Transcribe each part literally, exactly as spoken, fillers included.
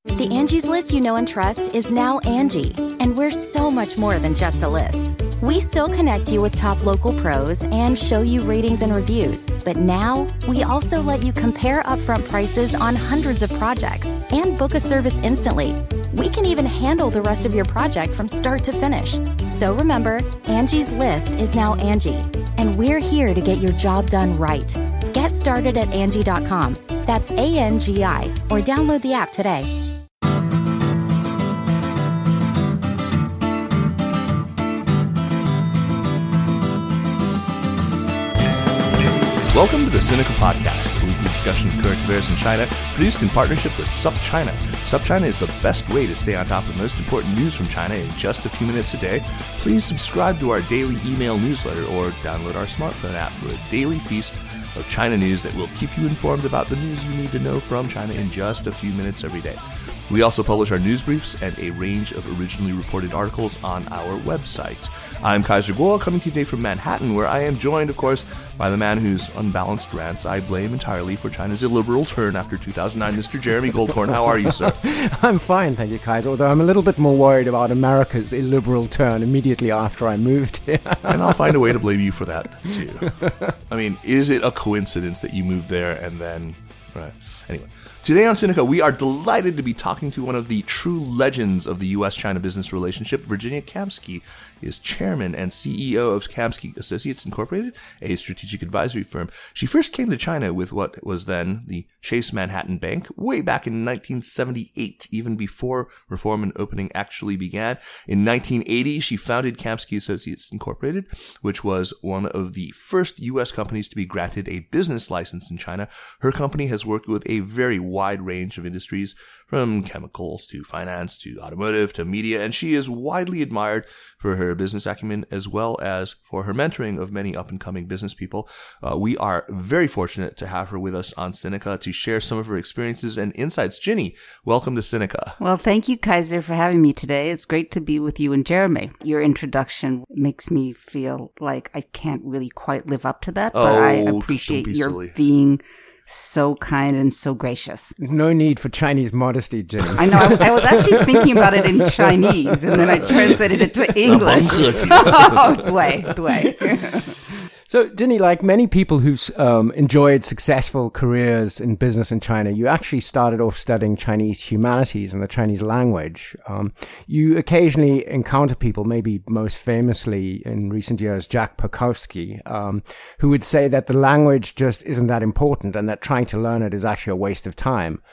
The Angie's List you know and trust is now Angie, and we're so much more than just a list. We still connect you with top local pros and show you ratings and reviews, but now we also let you compare upfront prices on hundreds of projects and book a service instantly. We can even handle the rest of your project from start to finish. So remember, Angie's List is now Angie, and we're here to get your job done right. Get started at Angie dot com. That's A N G I, or download the app today. Welcome to the Sinica Podcast, a weekly discussion of current affairs in China, produced in partnership with SupChina. SupChina is the best way to stay on top of the most important news from China in just a few minutes a day. Please subscribe to our daily email newsletter or download our smartphone app for a daily feast of China news that will keep you informed about the news you need to know from China in just a few minutes every day. We also publish our news briefs and a range of originally reported articles on our website. I'm Kaiser Kuo, coming to you today from Manhattan, where I am joined, of course, by the man whose unbalanced rants I blame entirely for China's illiberal turn after two thousand nine, Mister Jeremy Goldkorn. How are you, sir? I'm fine, thank you, Kaiser, although I'm a little bit more worried about America's illiberal turn immediately after I moved here. And I'll find a way to blame you for that, too. I mean, is it a coincidence that you moved there and then... Right. Anyway. Today on Sinica, we are delighted to be talking to one of the true legends of the U S China business relationship. Virginia Kamsky is chairman and C E O of Kamsky Associates Incorporated, a strategic advisory firm. She first came to China with what was then the Chase Manhattan Bank way back in nineteen seventy-eight, even before reform and opening actually began. In nineteen eighty, she founded Kamsky Associates Incorporated, which was one of the first U S companies to be granted a business license in China. Her company has worked with a very wide range of industries, from chemicals to finance to automotive to media, and she is widely admired for her business acumen as well as for her mentoring of many up-and-coming business people. Uh, we are very fortunate to have her with us on Sinica to share some of her experiences and insights. Ginny, welcome to Sinica. Well, thank you, Kaiser, for having me today. It's great to be with you and Jeremy. Your introduction makes me feel like I can't really quite live up to that, but oh, I appreciate be your silly. being so kind and so gracious. No need for Chinese modesty, Jim. I know. I, I was actually thinking about it in Chinese, and then I translated it to English. Oh, dui, dui. So, Ginny, like many people who've um, enjoyed successful careers in business in China, you actually started off studying Chinese humanities and the Chinese language. Um, you occasionally encounter people, maybe most famously in recent years, Jack Pekowski, um, who would say that the language just isn't that important and that trying to learn it is actually a waste of time.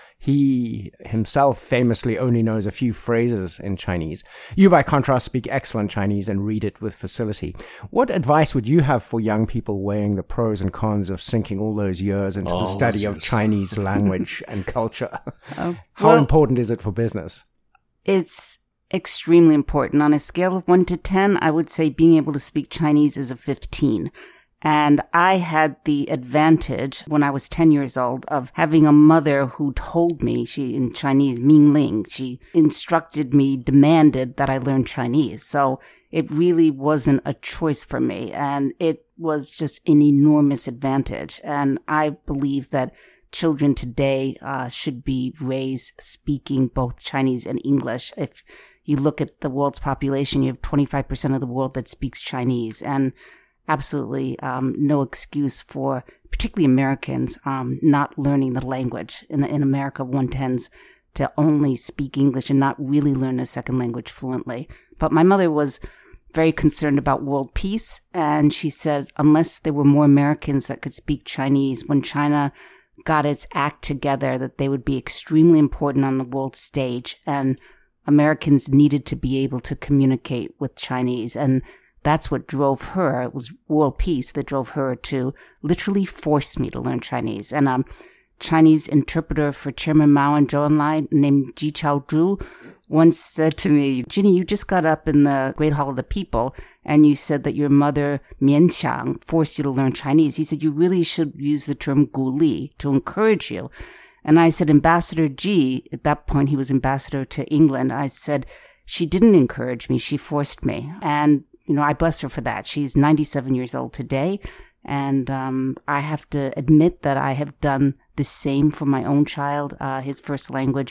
He himself famously only knows a few phrases in Chinese. You, by contrast, speak excellent Chinese and read it with facility. What advice would you have for young people weighing the pros and cons of sinking all those years into oh, the study of yes. Chinese language and culture? Oh, How well, important is it for business? It's extremely important. On a scale of one to ten, I would say being able to speak Chinese is a fifteen. And I had the advantage when I was ten years old of having a mother who told me, she in Chinese, Ming Ling, she instructed me, demanded that I learn Chinese. So it really wasn't a choice for me. And it was just an enormous advantage. And I believe that children today uh, should be raised speaking both Chinese and English. If you look at the world's population, you have twenty-five percent of the world that speaks Chinese. And absolutely um, no excuse for particularly Americans um, not learning the language. In, in America, one tends to only speak English and not really learn a second language fluently. But my mother was very concerned about world peace, and she said unless there were more Americans that could speak Chinese when China got its act together, that they would be extremely important on the world stage, and Americans needed to be able to communicate with Chinese. And that's what drove her. It was world peace that drove her to literally force me to learn Chinese. And a Chinese interpreter for Chairman Mao and Zhou Enlai named Ji Chaozhu once said to me, Ginny, you just got up in the Great Hall of the People and you said that your mother, Mianqiang, forced you to learn Chinese. He said, you really should use the term guli to encourage you. And I said, Ambassador Ji, at that point he was ambassador to England, I said, she didn't encourage me, she forced me. And you know, I bless her for that. She's ninety-seven years old today. And um, I have to admit that I have done the same for my own child. Uh, his first language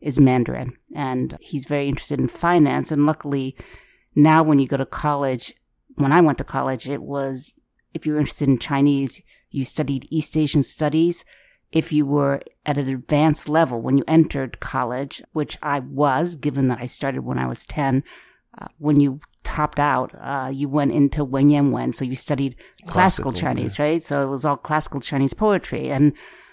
is Mandarin. And he's very interested in finance. And luckily, now when you go to college, when I went to college, it was, if you were interested in Chinese, you studied East Asian studies. If you were at an advanced level when you entered college, which I was, given that I started when I was ten, uh, when you topped out, uh, you went into Wenyan Wen. So you studied classical, classical Chinese, yeah. right? So it was all classical Chinese poetry. And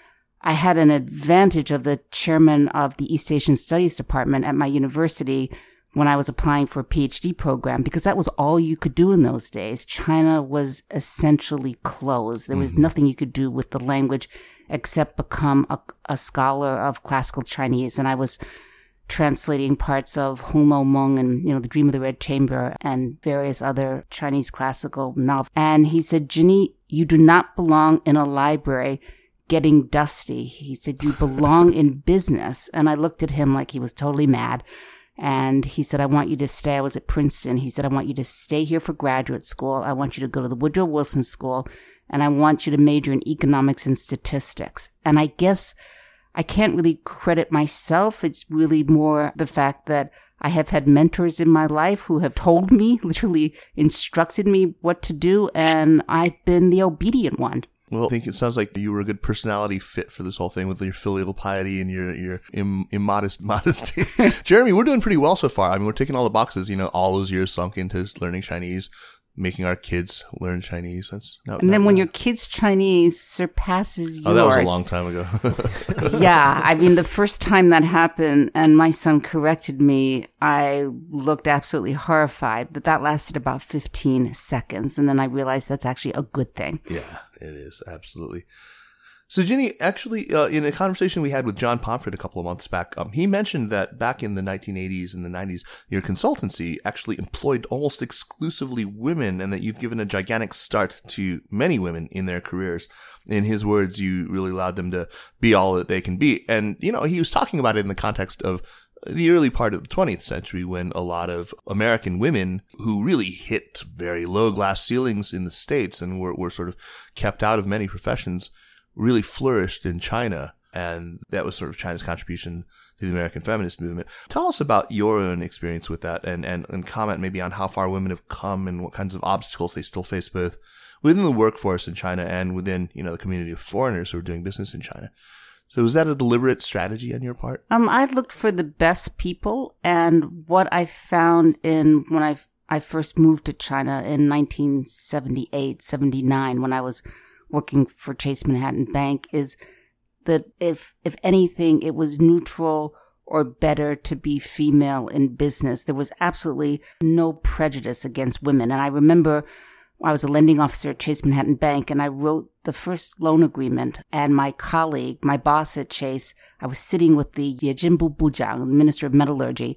I had an advantage of the chairman of the East Asian Studies Department at my university when I was applying for a PhD program, because that was all you could do in those days. China was essentially closed. There was mm-hmm. nothing you could do with the language except become a, a scholar of classical Chinese. And I was translating parts of Hong Lo Meng and, you know, The Dream of the Red Chamber and various other Chinese classical novels. And he said, Ginny, you do not belong in a library getting dusty. He said, you belong in business. And I looked at him like he was totally mad. And he said, I want you to stay. I was at Princeton. He said, I want you to stay here for graduate school. I want you to go to the Woodrow Wilson School. And I want you to major in economics and statistics. And I guess I can't really credit myself. It's really more the fact that I have had mentors in my life who have told me, literally instructed me what to do. And I've been the obedient one. Well, I think it sounds like you were a good personality fit for this whole thing with your filial piety and your, your Im- immodest modesty. Jeremy, we're doing pretty well so far. I mean, we're ticking all the boxes, you know, all those years sunk into learning Chinese, making our kids learn Chinese. That's not, And then not when bad. your kid's Chinese surpasses yours. Oh, that was a long time ago. Yeah. I mean, the first time that happened and my son corrected me, I looked absolutely horrified. But that lasted about fifteen seconds. And then I realized that's actually a good thing. Yeah. It is, absolutely. So, Ginny, actually, uh, in a conversation we had with John Pomfret a couple of months back, um, he mentioned that back in the nineteen eighties and the nineties, your consultancy actually employed almost exclusively women and that you've given a gigantic start to many women in their careers. In his words, you really allowed them to be all that they can be. And, you know, he was talking about it in the context of the early part of the twentieth century when a lot of American women who really hit very low glass ceilings in the States and were, were sort of kept out of many professions really flourished in China. And that was sort of China's contribution to the American feminist movement. Tell us about your own experience with that and, and, and comment maybe on how far women have come and what kinds of obstacles they still face both within the workforce in China and within, you know, the community of foreigners who are doing business in China. So is that a deliberate strategy on your part? Um, I looked for the best people, and what I found in when I I first moved to China in nineteen seventy-eight, seventy-nine, when I was working for Chase Manhattan Bank, is that if if anything, it was neutral or better to be female in business. There was absolutely no prejudice against women, and I remember I was a lending officer at Chase Manhattan Bank, and I wrote the first loan agreement. And my colleague, my boss at Chase, I was sitting with the Yejinbu Bujang, the Minister of Metallurgy,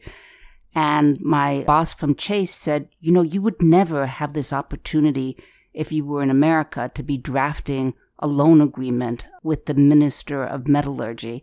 and my boss from Chase said, you know, you would never have this opportunity if you were in America to be drafting a loan agreement with the Minister of Metallurgy.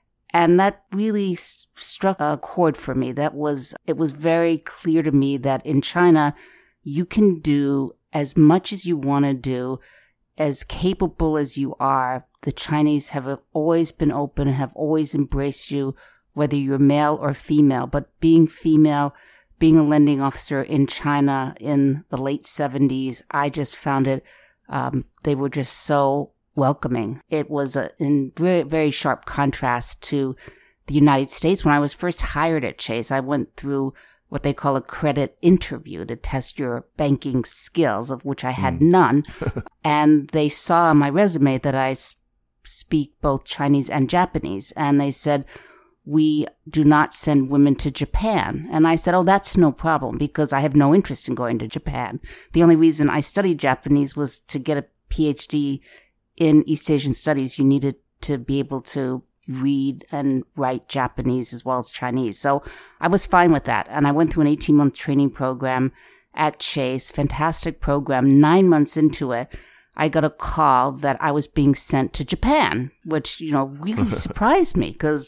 And that really st- struck a chord for me. That was, it was very clear to me that in China, you can do as much as you want to do, as capable as you are. The Chinese have always been open, have always embraced you, whether you're male or female. But being female, being a lending officer in China in the late seventies, I just found it, um, they were just so welcoming. It was a, in very, very sharp contrast to the United States. When I was first hired at Chase, I went through what they call a credit interview to test your banking skills, of which I had mm. none. And they saw on my resume that I s- speak both Chinese and Japanese. And they said, we do not send women to Japan. And I said, oh, that's no problem because I have no interest in going to Japan. The only reason I studied Japanese was to get a P H D in East Asian Studies. You needed to be able to read and write Japanese as well as Chinese. So I was fine with that. And I went through an eighteen-month training program at Chase, fantastic program. Nine months into it, I got a call that I was being sent to Japan, which, you know, really surprised me because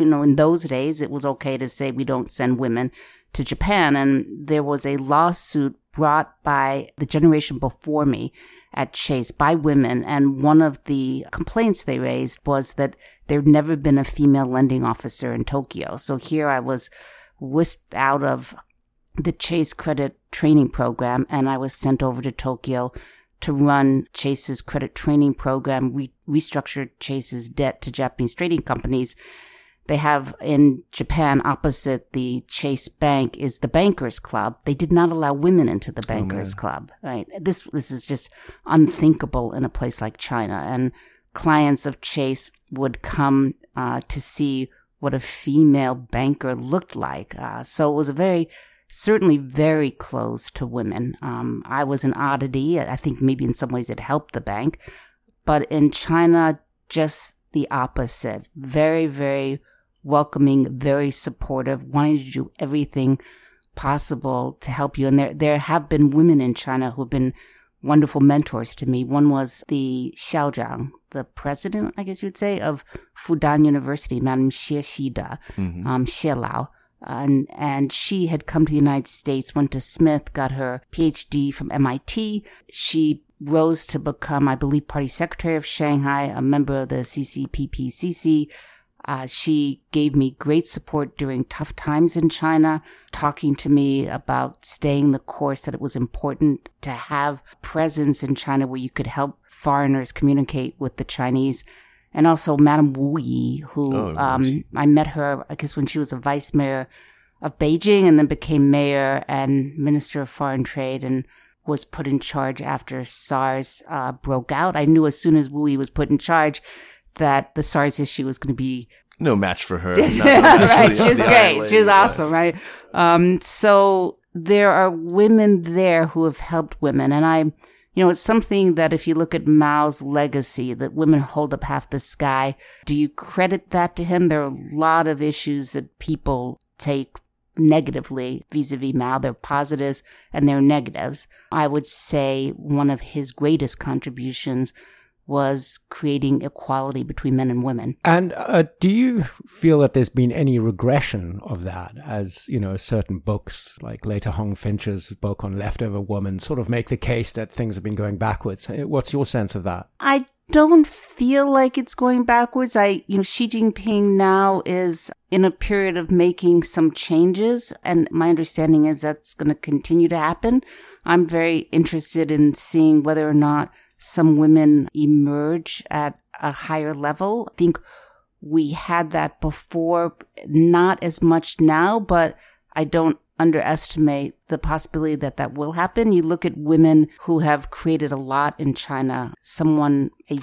you know, in those days, it was okay to say we don't send women to Japan. And there was a lawsuit brought by the generation before me at Chase by women. And one of the complaints they raised was that there'd never been a female lending officer in Tokyo. So here I was whisked out of the Chase credit training program, and I was sent over to Tokyo to run Chase's credit training program, re- restructure Chase's debt to Japanese trading companies. They have in Japan, opposite the Chase Bank, is the Bankers Club. They did not allow women into the Bankers oh, Club. Right? This this is just unthinkable in a place like China. And clients of Chase would come uh, to see what a female banker looked like. Uh, so it was a very, certainly very close to women. Um, I was an oddity. I think maybe in some ways it helped the bank. But in China, just the opposite. Very, very welcoming, very supportive, wanting to do everything possible to help you. And there there have been women in China who have been wonderful mentors to me. One was the Xiaozhang, the president, I guess you would say, of Fudan University, Madam Xie Xida, mm-hmm. um, Xie Lao. And, and she had come to the United States, went to Smith, got her P H D from M I T. She rose to become, I believe, party secretary of Shanghai, a member of the C C P P C C. Uh, she gave me great support during tough times in China, talking to me about staying the course, that it was important to have presence in China where you could help foreigners communicate with the Chinese. And also Madame Wu Yi, who oh, um, I met her, I guess, when she was a vice mayor of Beijing and then became mayor and minister of foreign trade and was put in charge after SARS uh, broke out. I knew as soon as Wu Yi was put in charge that the SARS issue was going to be no match for her. Right, she was great. She was awesome, right? Um, so there are women there who have helped women. And I, you know, it's something that if you look at Mao's legacy, that women hold up half the sky, do you credit that to him? There are a lot of issues that people take negatively vis-a-vis Mao. There are positives and there are negatives. I would say one of his greatest contributions was creating equality between men and women. And uh, do you feel that there's been any regression of that, as, you know, certain books, like later Hong Finch's book on Leftover Woman, sort of make the case that things have been going backwards? What's your sense of that? I don't feel like it's going backwards. I, you know, Xi Jinping now is in a period of making some changes, and my understanding is that's going to continue to happen. I'm very interested in seeing whether or not some women emerge at a higher level. I think we had that before, not as much now, but I don't underestimate the possibility that that will happen. You look at women who have created a lot in China. Someone, a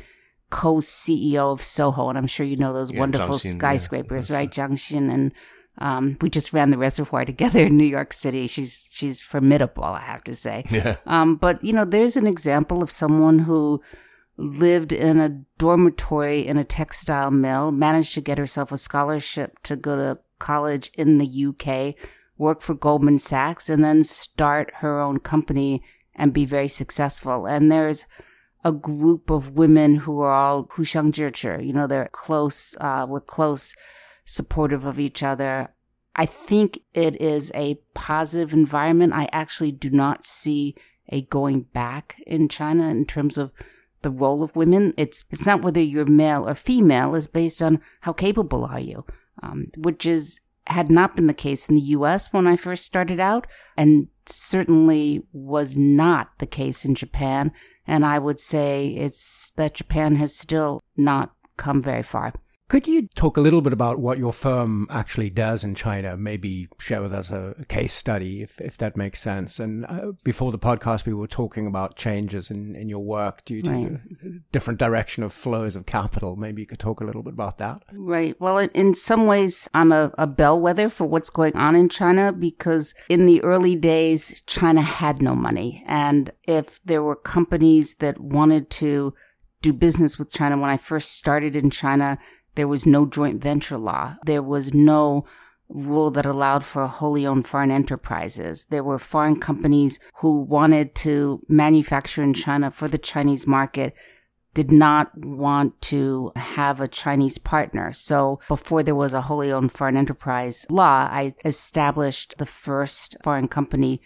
co-C E O of Soho, and I'm sure you know those yeah, wonderful Jiang Xin, skyscrapers, yeah, right? Jiang Xin, and Um, we just ran the reservoir together in New York City. She's she's formidable, I have to say. Yeah. Um, but, you know, there's an example of someone who lived in a dormitory in a textile mill, managed to get herself a scholarship to go to college in the U K, work for Goldman Sachs, and then start her own company and be very successful. And there's a group of women who are all Hushangzhichi, you know, they're close, uh, we're close, supportive of each other. I think it is a positive environment. I actually do not see a going back in China in terms of the role of women. It's it's not whether you're male or female, it's based on how capable are you, um, which is had not been the case in the U S when I first started out, and certainly was not the case in Japan. And I would say it's that Japan has still not come very far. Could you talk a little bit about what your firm actually does in China? Maybe share with us a, a case study, if, if that makes sense. And uh, before the podcast, we were talking about changes in, in your work due to right. the different direction of flows of capital. Maybe you could talk a little bit about that. Right. Well, in some ways, I'm a, a bellwether for what's going on in China, because in the early days, China had no money. And if there were companies that wanted to do business with China, when I first started in China, there was no joint venture law. There was no rule that allowed for wholly owned foreign enterprises. There were foreign companies who wanted to manufacture in China for the Chinese market, did not want to have a Chinese partner. So before there was a wholly owned foreign enterprise law, I established the first foreign company.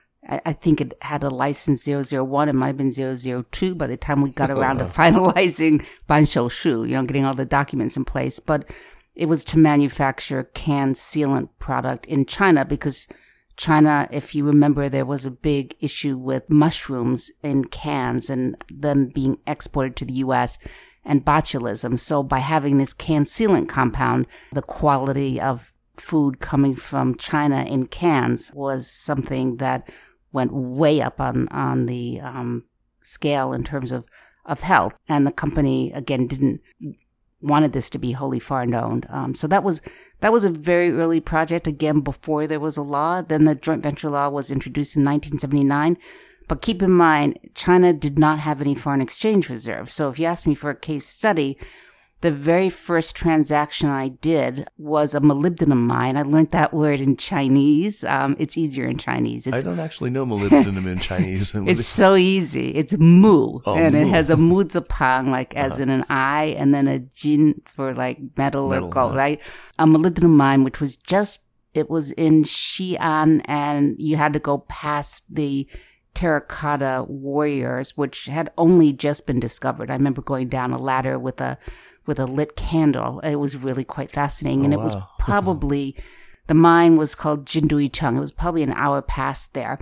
I think it had a license zero zero one. It might have been zero zero two by the time we got around to finalizing Banshou Shu, you know, getting all the documents in place. But it was to manufacture canned sealant product in China because China, if you remember, there was a big issue with mushrooms in cans and them being exported to the U S and botulism. So by having this canned sealant compound, the quality of food coming from China in cans was something that went way up on, on the um, scale in terms of, of health. And the company, again, didn't wanted this to be wholly foreign owned. Um, so that was that was a very early project, again, before there was a law. Then the joint venture law was introduced in nineteen seventy-nine. But keep in mind, China did not have any foreign exchange reserves. So if you ask me for a case study, the very first transaction I did was a molybdenum mine. I learned that word in Chinese. Um, it's easier in Chinese. It's, I don't actually know molybdenum in Chinese. It's so easy. It's mu, oh, and mu. It has a mu zepang, like as uh-huh. in an I, and then a jin for like metal, metal or gold, yeah. right? A molybdenum mine, which was just, it was in Xi'an, and you had to go past the terracotta warriors, which had only just been discovered. I remember going down a ladder with a with a lit candle. It was really quite fascinating. And oh, it was wow. probably, the mine was called Jinduicheng. It was probably an hour past there.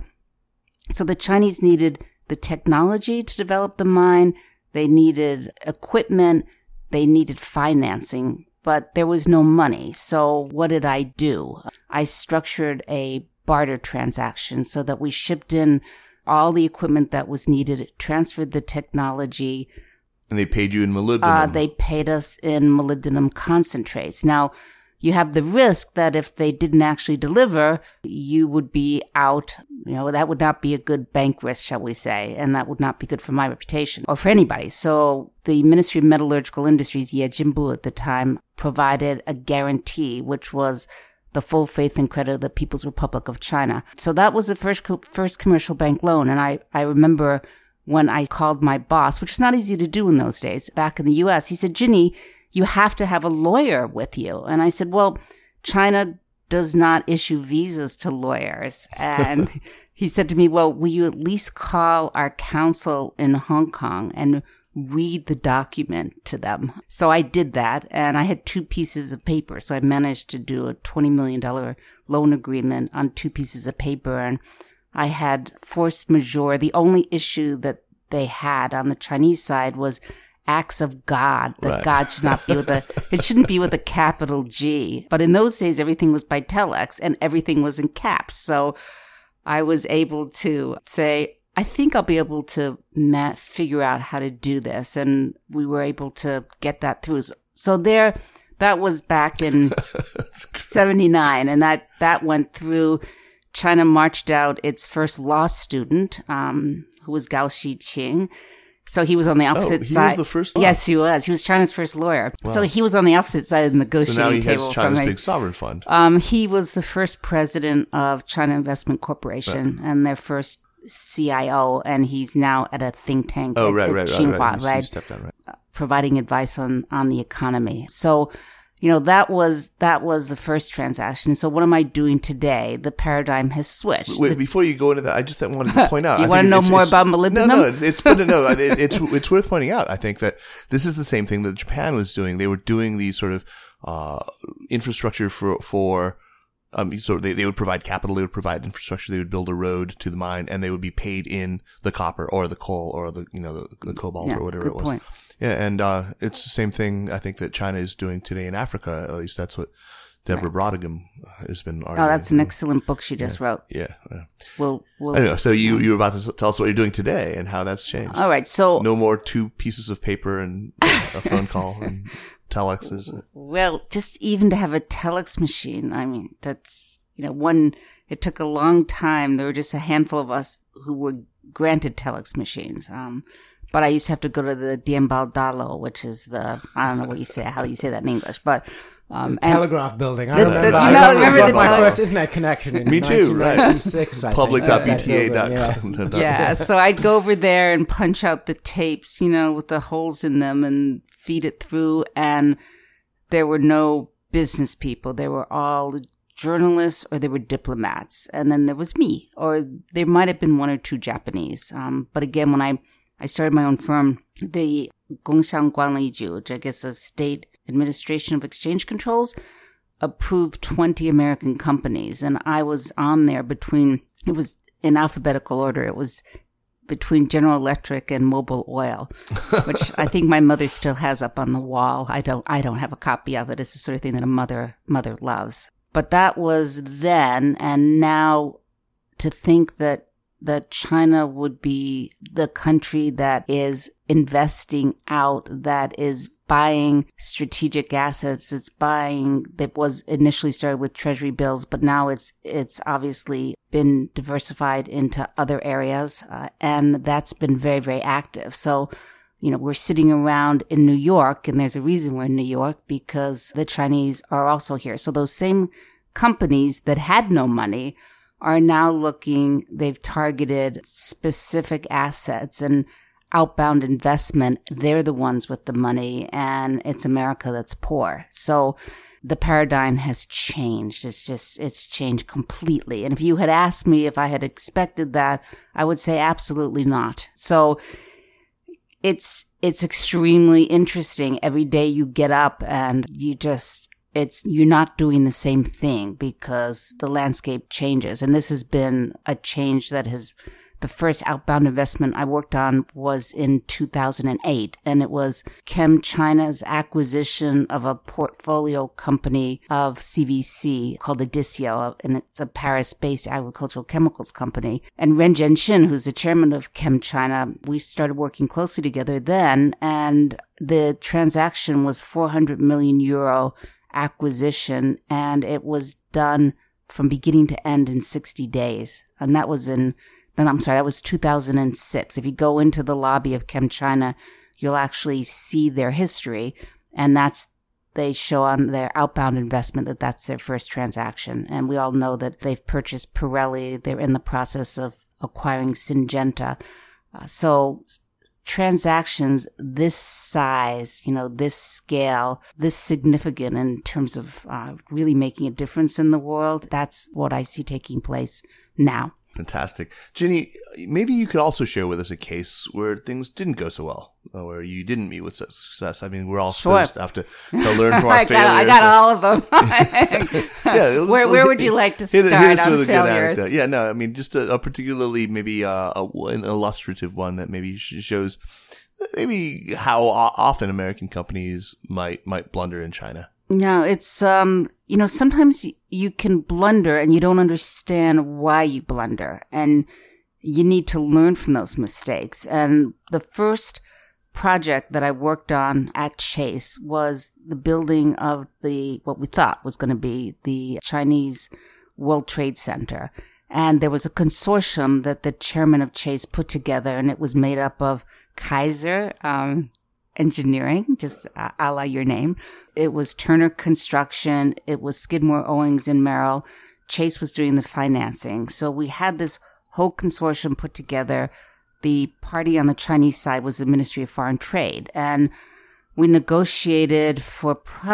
So the Chinese needed the technology to develop the mine. They needed equipment. They needed financing, but there was no money. So what did I do? I structured a barter transaction so that we shipped in all the equipment that was needed, transferred the technology. And they paid you in molybdenum. Uh, they paid us in molybdenum concentrates. Now, you have the risk that if they didn't actually deliver, you would be out. You know, that would not be a good bank risk, shall we say, and that would not be good for my reputation or for anybody. So the Ministry of Metallurgical Industries, Ye Jinbu at the time, provided a guarantee, which was the full faith and credit of the People's Republic of China. So that was the first co- first commercial bank loan. And I, I remember when I called my boss, which was not easy to do in those days, back in the U S, he said, Ginny, you have to have a lawyer with you. And I said, well, China does not issue visas to lawyers. And he said to me, well, will you at least call our counsel in Hong Kong and read the document to them? So I did that, and I had two pieces of paper. So I managed to do a twenty million dollars loan agreement on two pieces of paper, and I had force majeure. The only issue that they had on the Chinese side was acts of God, that right. God should not be with a, it shouldn't be with a capital G. But in those days, everything was by telex and everything was in caps. So I was able to say, I think I'll be able to ma- figure out how to do this. And we were able to get that through. So there, that was back in seventy-nine, and that, that went through. China marched out its first law student, um, who was Gao Shiqing. So he was on the opposite oh, he side. He was the first law? Yes, he was. He was China's first lawyer. Wow. So he was on the opposite side of the negotiating table. So now he has China's from big sovereign fund. Um, he was the first president of China Investment Corporation right. and their first C I O, and he's now at a think tank oh, at, right, at right, Tsinghua, right, right. He's, right? He's stepped down, right. Uh, providing advice on, on the economy. So, you know, that was that was the first transaction. So what am I doing today? The paradigm has switched. Wait, before you go into that, I just wanted to point out. you I want to know more about molybdenum? No, no, it's but no, it, it's it's worth pointing out. I think that this is the same thing that Japan was doing. They were doing these sort of uh, infrastructure for for. Um, so they, they would provide capital, they would provide infrastructure, they would build a road to the mine, and they would be paid in the copper or the coal or the you know the, the cobalt yeah, or whatever good it was. Point. Yeah, and uh, it's the same thing I think that China is doing today in Africa. At least that's what Deborah right. Brodigan has been arguing. Oh, that's an excellent book she just yeah, wrote. Yeah. yeah. We'll, we'll, I don't know. So you, you were about to tell us what you're doing today and how that's changed. All right. So no more two pieces of paper and a phone call and telexes. Well, just even to have a telex machine, I mean, that's, you know, one, it took a long time. There were just a handful of us who were granted telex machines. Um, but I used to have to go to the Dianbaodalo, which is the, I don't know what you say, how you say that in English, but Um, telegraph building. I the, remember, the, I you know, remember, remember I the got my tele- first internet connection in Me too, nineteen ninety-six, right? I public dot b think. t a dot com. Yeah. Yeah, so I'd go over there and punch out the tapes, you know, with the holes in them and feed it through. And there were no business people. They were all journalists or they were diplomats. And then there was me, or there might have been one or two Japanese. Um, but again, when I, I started my own firm, the Gongxiang Guanliju, which I guess is State Administration of Exchange Controls, approved twenty American companies. And I was on there between, it was in alphabetical order. It was between General Electric and Mobil Oil, which I think my mother still has up on the wall. I don't, I don't have a copy of it. It's the sort of thing that a mother, mother loves. But that was then. And now to think that that China would be the country that is investing out, that is buying strategic assets. It's buying, that was initially started with treasury bills, but now it's it's obviously been diversified into other areas. Uh, and that's been very, very active. So, you know, we're sitting around in New York, and there's a reason we're in New York, because the Chinese are also here. So those same companies that had no money are now looking, they've targeted specific assets and outbound investment. They're the ones with the money, and it's America that's poor. So the paradigm has changed. It's just, it's changed completely. And if you had asked me if I had expected that, I would say absolutely not. So it's, it's extremely interesting. Every day you get up and you just, it's, you're not doing the same thing because the landscape changes. And this has been a change that has, the first outbound investment I worked on was in two thousand eight, and it was ChemChina's acquisition of a portfolio company of C V C called Adissio, and it's a Paris-based agricultural chemicals company. And Ren Jianxin, who's the chairman of ChemChina, we started working closely together then, and the transaction was four hundred million euro acquisition, and it was done from beginning to end in sixty days. And that was in Then I'm sorry, that was two thousand six. If you go into the lobby of ChemChina, you'll actually see their history. And that's, they show on their outbound investment that that's their first transaction. And we all know that they've purchased Pirelli. They're in the process of acquiring Syngenta. Uh, so transactions this size, you know, this scale, this significant in terms of uh, really making a difference in the world, that's what I see taking place now. Fantastic. Jenny, maybe you could also share with us a case where things didn't go so well, where you didn't meet with success. I mean, we're all sure. supposed to have to, to learn from our I failures. got, I got all of them. yeah, where where would you like to start hit, hit us on with a failures? Good anecdote. Yeah, no, I mean, just a, a particularly maybe uh, a, an illustrative one that maybe shows maybe how often American companies might might blunder in China. No, it's, um, you know, sometimes you can blunder and you don't understand why you blunder, and you need to learn from those mistakes. And the first project that I worked on at Chase was the building of the, what we thought was going to be the Chinese World Trade Center. And there was a consortium that the chairman of Chase put together, and it was made up of Kaiser, um, Engineering, just a la your name. It was Turner Construction. It was Skidmore, Owings and Merrill. Chase was doing the financing. So we had this whole consortium put together. The party on the Chinese side was the Ministry of Foreign Trade. And we negotiated for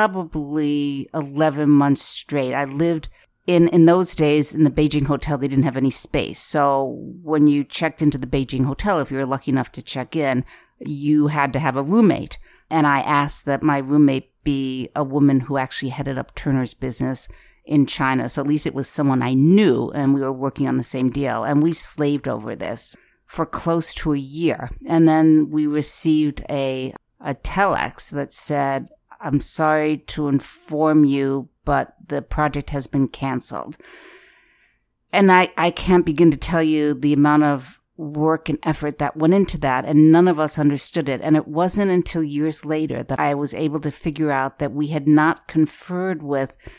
probably eleven months straight. I lived in, in those days in the Beijing hotel. They didn't have any space. So when you checked into the Beijing hotel, if you were lucky enough to check in, you had to have a roommate. And I asked that my roommate be a woman who actually headed up Turner's business in China. So at least it was someone I knew, and we were working on the same deal. And we slaved over this for close to a year. And then we received a, a telex that said, "I'm sorry to inform you, but the project has been canceled." And I, I can't begin to tell you the amount of work and effort that went into that, and none of us understood it. And it wasn't until years later that I was able to figure out that we had not conferred with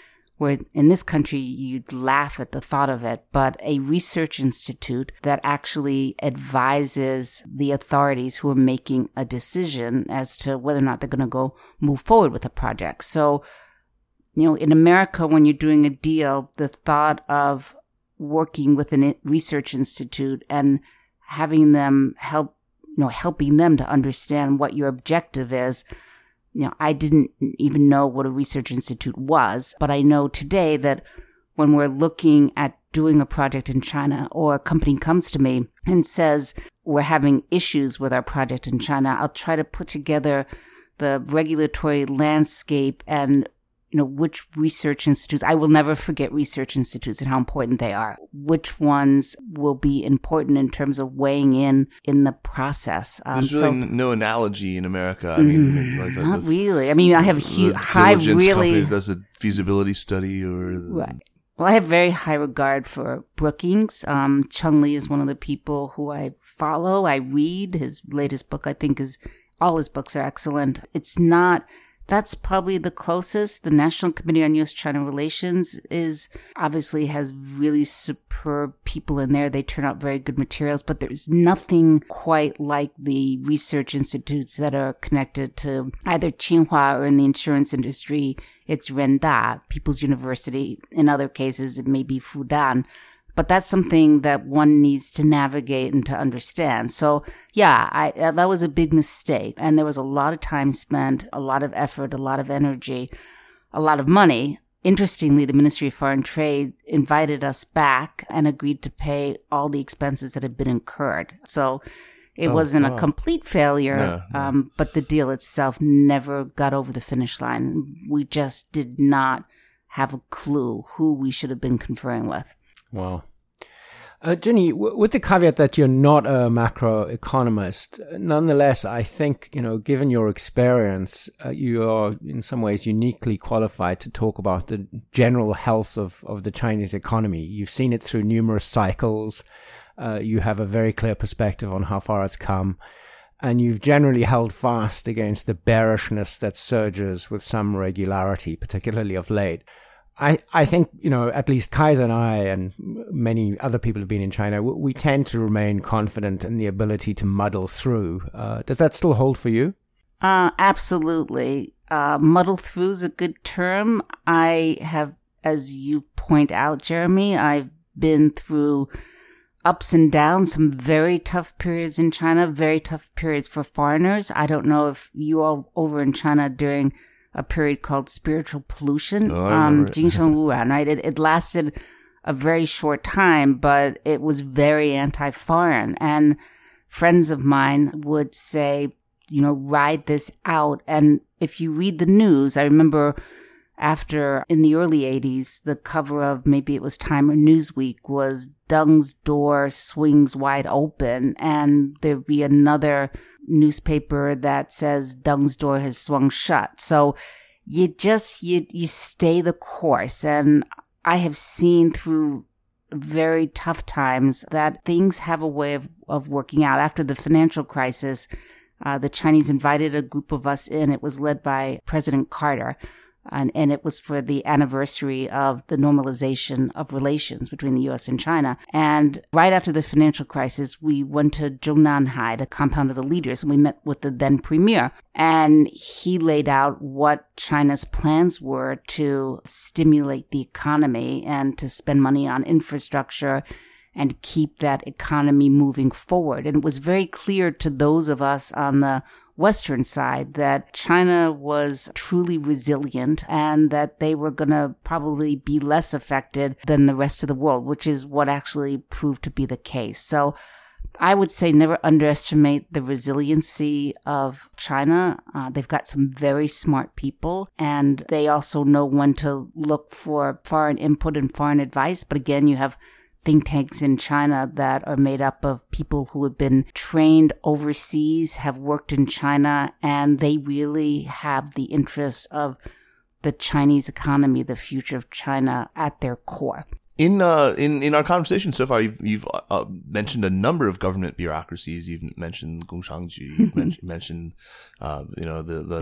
where in this country you'd laugh at the thought of it, but a research institute that actually advises the authorities who are making a decision as to whether or not they're going to go move forward with a project. So, you know, in America, when you're doing a deal, the thought of working with a research institute and having them help, you know, helping them to understand what your objective is. You know, I didn't even know what a research institute was, but I know today that when we're looking at doing a project in China, or a company comes to me and says we're having issues with our project in China, I'll try to put together the regulatory landscape and, you know, which research institutes. I will never forget research institutes and how important they are. Which ones will be important in terms of weighing in in the process. Um, There's so, really no analogy in America. I mean, maybe like the, not the, really. I mean, I have huge, the high, diligence company really. that does a feasibility study, or the, Right. Well, I have very high regard for Brookings. Um, Chung Lee is one of the people who I follow. I read his latest book. I think is all his books are excellent. It's not. That's probably the closest. The National Committee on U S China Relations is obviously has really superb people in there. They turn out very good materials, but there's nothing quite like the research institutes that are connected to either Tsinghua or in the insurance industry. It's Renda, People's University. In other cases, it may be Fudan. But that's something that one needs to navigate and to understand. So, yeah, I, that was a big mistake. And there was a lot of time spent, a lot of effort, a lot of energy, a lot of money. Interestingly, the Ministry of Foreign Trade invited us back and agreed to pay all the expenses that had been incurred. So it Oh, wasn't wow. a complete failure, No, no. Um, but the deal itself never got over the finish line. We just did not have a clue who we should have been conferring with. Wow. Uh, Jenny, w- with the caveat that you're not a macroeconomist, nonetheless, I think, you know, given your experience, uh, you are in some ways uniquely qualified to talk about the general health of, of the Chinese economy. You've seen it through numerous cycles. Uh, you have a very clear perspective on how far it's come. And you've generally held fast against the bearishness that surges with some regularity, particularly of late. I, I think, you know, at least Kaiser and I and many other people who've been in China, we, we tend to remain confident in the ability to muddle through. Uh, does that still hold for you? Uh, absolutely. Uh, muddle through is a good term. I have, as you point out, Jeremy, I've been through ups and downs, some very tough periods in China, very tough periods for foreigners. I don't know if you all over in China during a period called spiritual pollution, Oh, I um, remember it. Jingsheng Wuran, right? It, it lasted a very short time, but it was very anti-foreign. And friends of mine would say, you know, ride this out. And if you read the news, I remember after, in the early eighties, the cover of maybe it was Time or Newsweek was Deng's door swings wide open, and there'd be another newspaper that says Deng's door has swung shut. So you just, you, you stay the course. And I have seen through very tough times that things have a way of, of working out. After the financial crisis, uh, the Chinese invited a group of us in. It was led by President Carter. And, and it was for the anniversary of the normalization of relations between the U S and China. And right after the financial crisis, we went to Zhongnanhai, the compound of the leaders, and we met with the then premier. And he laid out what China's plans were to stimulate the economy and to spend money on infrastructure and keep that economy moving forward. And it was very clear to those of us on the Western side that China was truly resilient and that they were going to probably be less affected than the rest of the world, which is what actually proved to be the case. So I would say never underestimate the resiliency of China. Uh, they've got some very smart people, and they also know when to look for foreign input and foreign advice. But again, you have think tanks in China that are made up of people who have been trained overseas, have worked in China, and they really have the interest of the Chinese economy, the future of China at their core. In uh, in in our conversation so far, you've, you've uh, mentioned a number of government bureaucracies. You've mentioned Gongshangju. You've men- mentioned, uh, you know, the the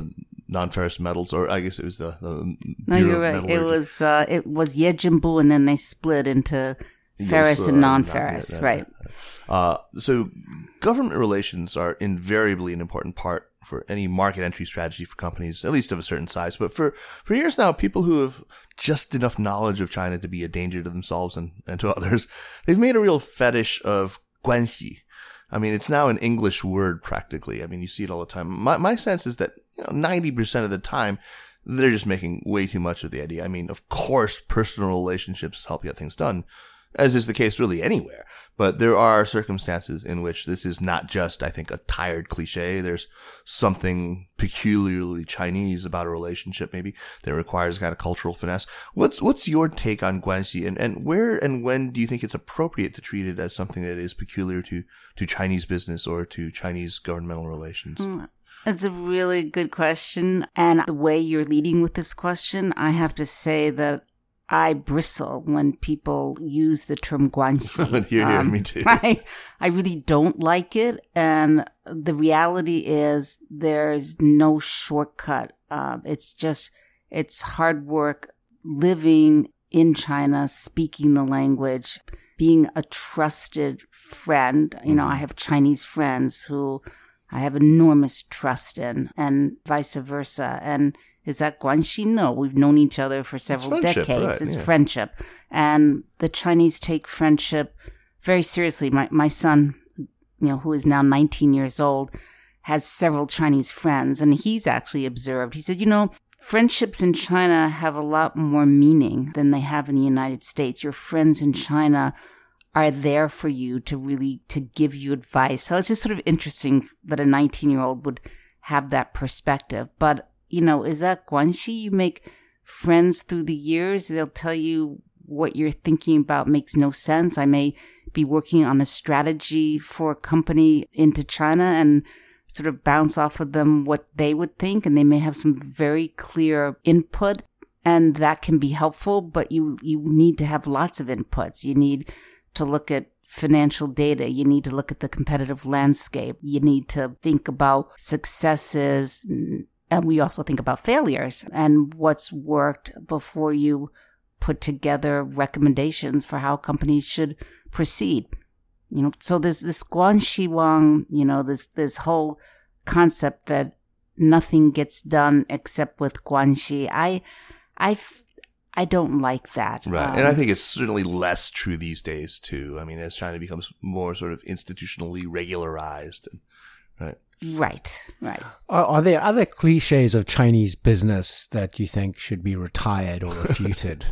non-ferrous metals, or I guess it was the, the No, Bureau you're of right. It Metallurgy. was uh, it was Yejinbu, and then they split into ferrous Yes, and uh, non-ferrous, not- right? Uh, so government relations are invariably an important part for any market entry strategy for companies, at least of a certain size. But for, for years now, people who have just enough knowledge of China to be a danger to themselves and, and to others, they've made a real fetish of guanxi. I mean, it's now an English word practically. I mean, you see it all the time. My, my sense is that, you know, ninety percent of the time, they're just making way too much of the idea. I mean, of course, personal relationships help get things done, as is the case really anywhere. But there are circumstances in which this is not just, I think, a tired cliche. There's something peculiarly Chinese about a relationship, maybe, that requires kind of cultural finesse. What's what's your take on guanxi, and, and where and when do you think it's appropriate to treat it as something that is peculiar to, to Chinese business or to Chinese governmental relations? Mm. That's a really good question. And the way you're leading with this question, I have to say that I bristle when people use the term guanxi. Here, here, me too. I, I really don't like it. And the reality is there's no shortcut. Uh, it's just, it's hard work living in China, speaking the language, being a trusted friend. You know, I have Chinese friends who I have enormous trust in, and vice versa. And is that guanxi? No, we've known each other for several It's decades. right, it's yeah. friendship. And the Chinese take friendship very seriously. My my son, you know, who is now nineteen years old, has several Chinese friends, and he's actually observed. He said, you know, friendships in China have a lot more meaning than they have in the United States. Your friends in China are there for you to really, to give you advice. So it's just sort of interesting that a nineteen-year-old would have that perspective. But, you know, is that guanxi? You make friends through the years. They'll tell you what you're thinking about makes no sense. I may be working on a strategy for a company into China and sort of bounce off of them what they would think, and they may have some very clear input, and that can be helpful, but you, you need to have lots of inputs. You need to look at financial data. You need to look at the competitive landscape. You need to think about successes, and we also think about failures and what's worked before you put together recommendations for how companies should proceed. You know, so there's this guanxi wang, you know, this this whole concept that nothing gets done except with guanxi. I, I, I don't like that. Right. Um, and I think it's certainly less true these days, too. I mean, as China becomes more sort of institutionally regularized. Right. Right, right. Are, are there other cliches of Chinese business that you think should be retired or refuted?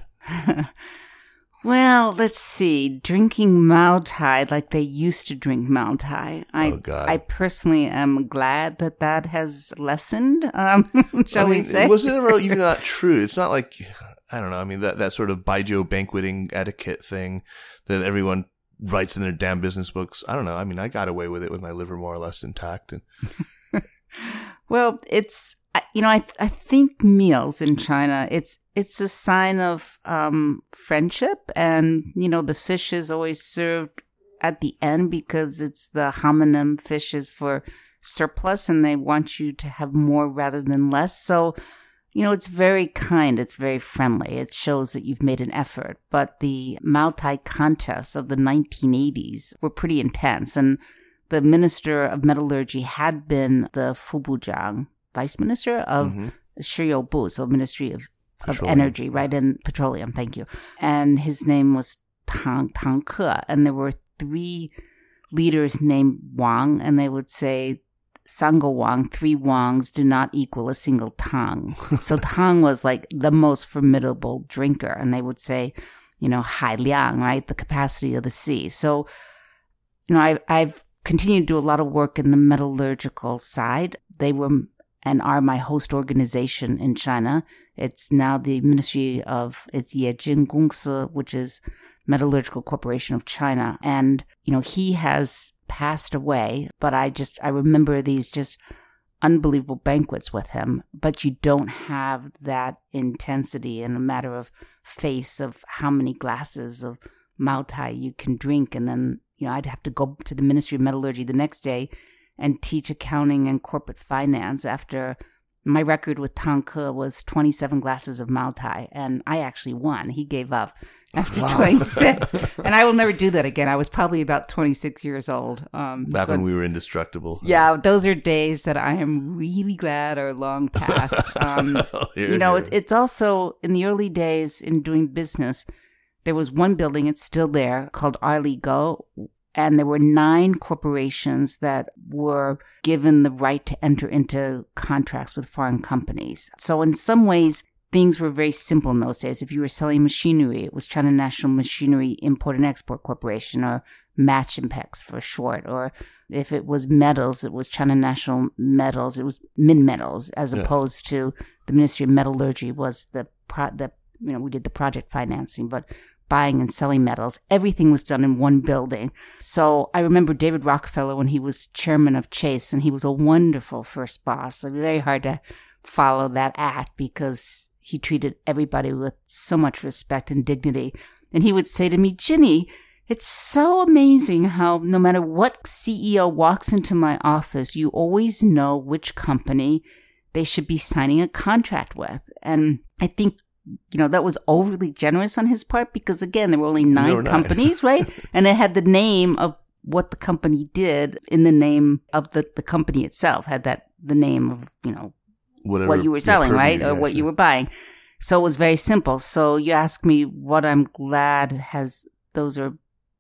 Well, let's see. Drinking Mao Tai like they used to drink Mao Tai. I, Oh, God. I personally am glad that that has lessened, um, shall I mean, we say? was it ever even that true? It's not like, I don't know, I mean, that, that sort of baijiu banqueting etiquette thing that everyone writes in their damn business books. I don't know. I mean, I got away with it with my liver more or less intact. And Well, it's, I- you know, I I think meals in China, it's it's a sign of um, friendship. And, you know, the fish is always served at the end because it's the homonym fish is for surplus, and they want you to have more rather than less. So, you know, it's very kind. It's very friendly. It shows that you've made an effort. But the Mao Tai contests of the nineteen eighties were pretty intense. And the Minister of Metallurgy had been the Fubuzhang, Vice Minister of Mhm. Shiyoubu, so Ministry of, of Petroleum. Energy, right? And petroleum, thank you. And his name was Tang, Tang Ke. And there were three leaders named Wang, and they would say, Sango Wang, three Wangs do not equal a single Tang. So Tang was like the most formidable drinker. And they would say, you know, Hai Liang, right? The capacity of the sea. So, you know, I, I've continued to do a lot of work in the metallurgical side. They were and are my host organization in China. It's now the Ministry of, it's Yejing Gongsi, which is Metallurgical Corporation of China. And, you know, he has passed away, but I just, I remember these just unbelievable banquets with him. But you don't have that intensity in a matter of face of how many glasses of Mao Tai you can drink. And then, you know, I'd have to go to the Ministry of Metallurgy the next day and teach accounting and corporate finance after my record with Tang Ke was twenty-seven glasses of Maltai, and I actually won. He gave up after wow. twenty-six. And I will never do that again. I was probably about twenty-six years old. Um, Back when we were indestructible. Yeah, those are days that I am really glad are long past. Um, here, you know, it, it's also in the early days in doing business, there was one building, it's still there, called Arlie Go. And there were nine corporations that were given the right to enter into contracts with foreign companies. So in some ways, things were very simple in those days. If you were selling machinery, it was China National Machinery Import and Export Corporation, or Matchimpex for short. Or if it was metals, it was China National Metals. It was Minmetals, as yeah. opposed to the Ministry of Metallurgy was the, pro- the, you know, we did the project financing, but buying and selling metals. Everything was done in one building. So I remember David Rockefeller when he was chairman of Chase, and he was a wonderful first boss. It was very hard to follow that act because he treated everybody with so much respect and dignity. And he would say to me, Ginny, it's so amazing how no matter what C E O walks into my office, you always know which company they should be signing a contract with. And I think you know, that was overly generous on his part because, again, there were only nine no, companies, right? And it had the name of what the company did in the name of the, the company itself, had that the name of, you know, Whatever what you were selling, right? Or what you were buying. So it was very simple. So you ask me what I'm glad has, those are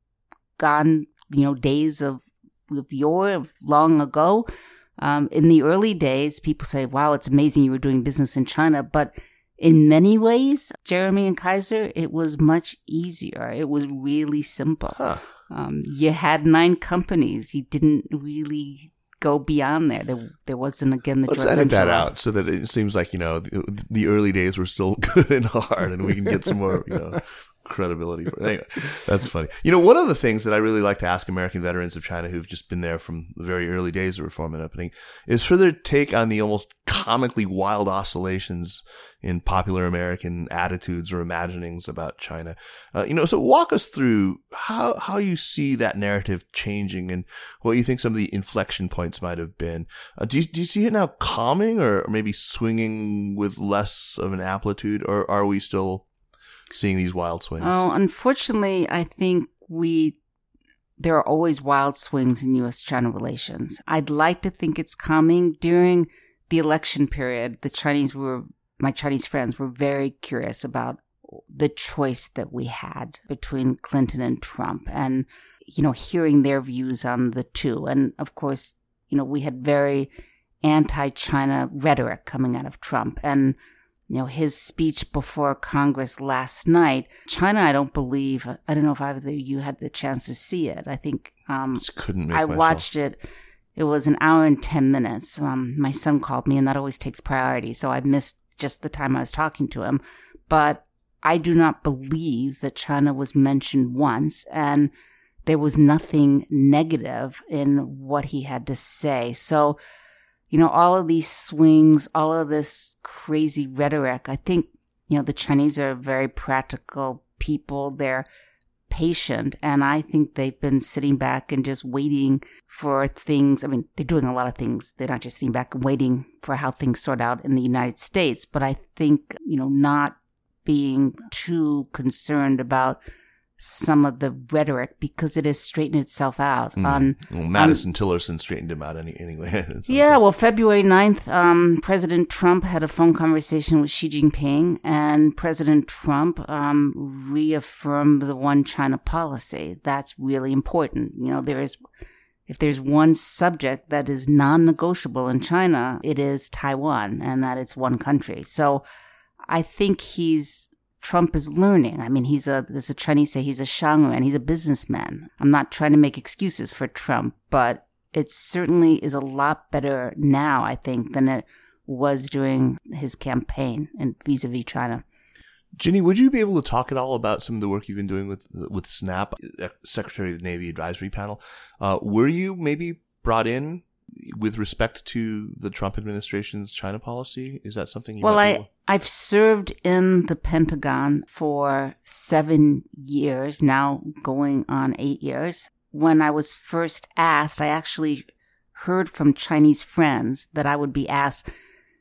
gone, you know, days of, of yore, of long ago. Um, in the early days, people say, wow, it's amazing you were doing business in China. But in many ways, Jeremy and Kaiser, it was much easier. It was really simple. Huh. Um, you had nine companies. You didn't really go beyond there. There, there wasn't, again, the Let's edit that out so that it seems like, you know, the, the early days were still good and hard and we can get some more, you know, credibility for it. Anyway, that's funny. You know, one of the things that I really like to ask American veterans of China who've just been there from the very early days of reform and opening is for their take on the almost comically wild oscillations in popular American attitudes or imaginings about China. Uh, you know, so walk us through how, how you see that narrative changing and what you think some of the inflection points might have been. Uh, do you, do you see it now calming or maybe swinging with less of an amplitude, or are we still seeing these wild swings? Oh, unfortunately, I think we there are always wild swings in U S China relations. I'd like to think it's coming. During the election period, the Chinese were, my Chinese friends were very curious about the choice that we had between Clinton and Trump and, you know, hearing their views on the two. And of course, you know, we had very anti-China rhetoric coming out of Trump. And you know, his speech before Congress last night, China, I don't believe, I don't know if either of you had the chance to see it. I think um, Just couldn't make I myself. watched it. It was an hour and ten minutes. Um, my son called me, and that always takes priority. So I missed just the time I was talking to him. But I do not believe that China was mentioned once, and there was nothing negative in what he had to say. So, you know, all of these swings, all of this crazy rhetoric, I think, you know, the Chinese are very practical people. They're patient. And I think they've been sitting back and just waiting for things. I mean, they're doing a lot of things. They're not just sitting back and waiting for how things sort out in the United States. But I think, you know, not being too concerned about some of the rhetoric because it has straightened itself out. Mm. On, well, Madison on, Tillerson straightened him out any, anyway. Yeah, well, February ninth, um, President Trump had a phone conversation with Xi Jinping, and President Trump um, reaffirmed the one China policy. That's really important. You know, there is, if there's one subject that is non-negotiable in China, it is Taiwan, and that it's one country. So I think he's Trump is learning. I mean, he's a, as the Chinese say, he's a shangman. He's a businessman. I'm not trying to make excuses for Trump, but it certainly is a lot better now, I think, than it was during his campaign and vis-a-vis China. Ginny, would you be able to talk at all about some of the work you've been doing with with SNAP, Secretary of the Navy Advisory Panel? Uh, were you maybe brought in with respect to the Trump administration's China policy? Is that something you well, might I, be able- I've served in the Pentagon for seven years, now going on eight years. When I was first asked, I actually heard from Chinese friends that I would be asked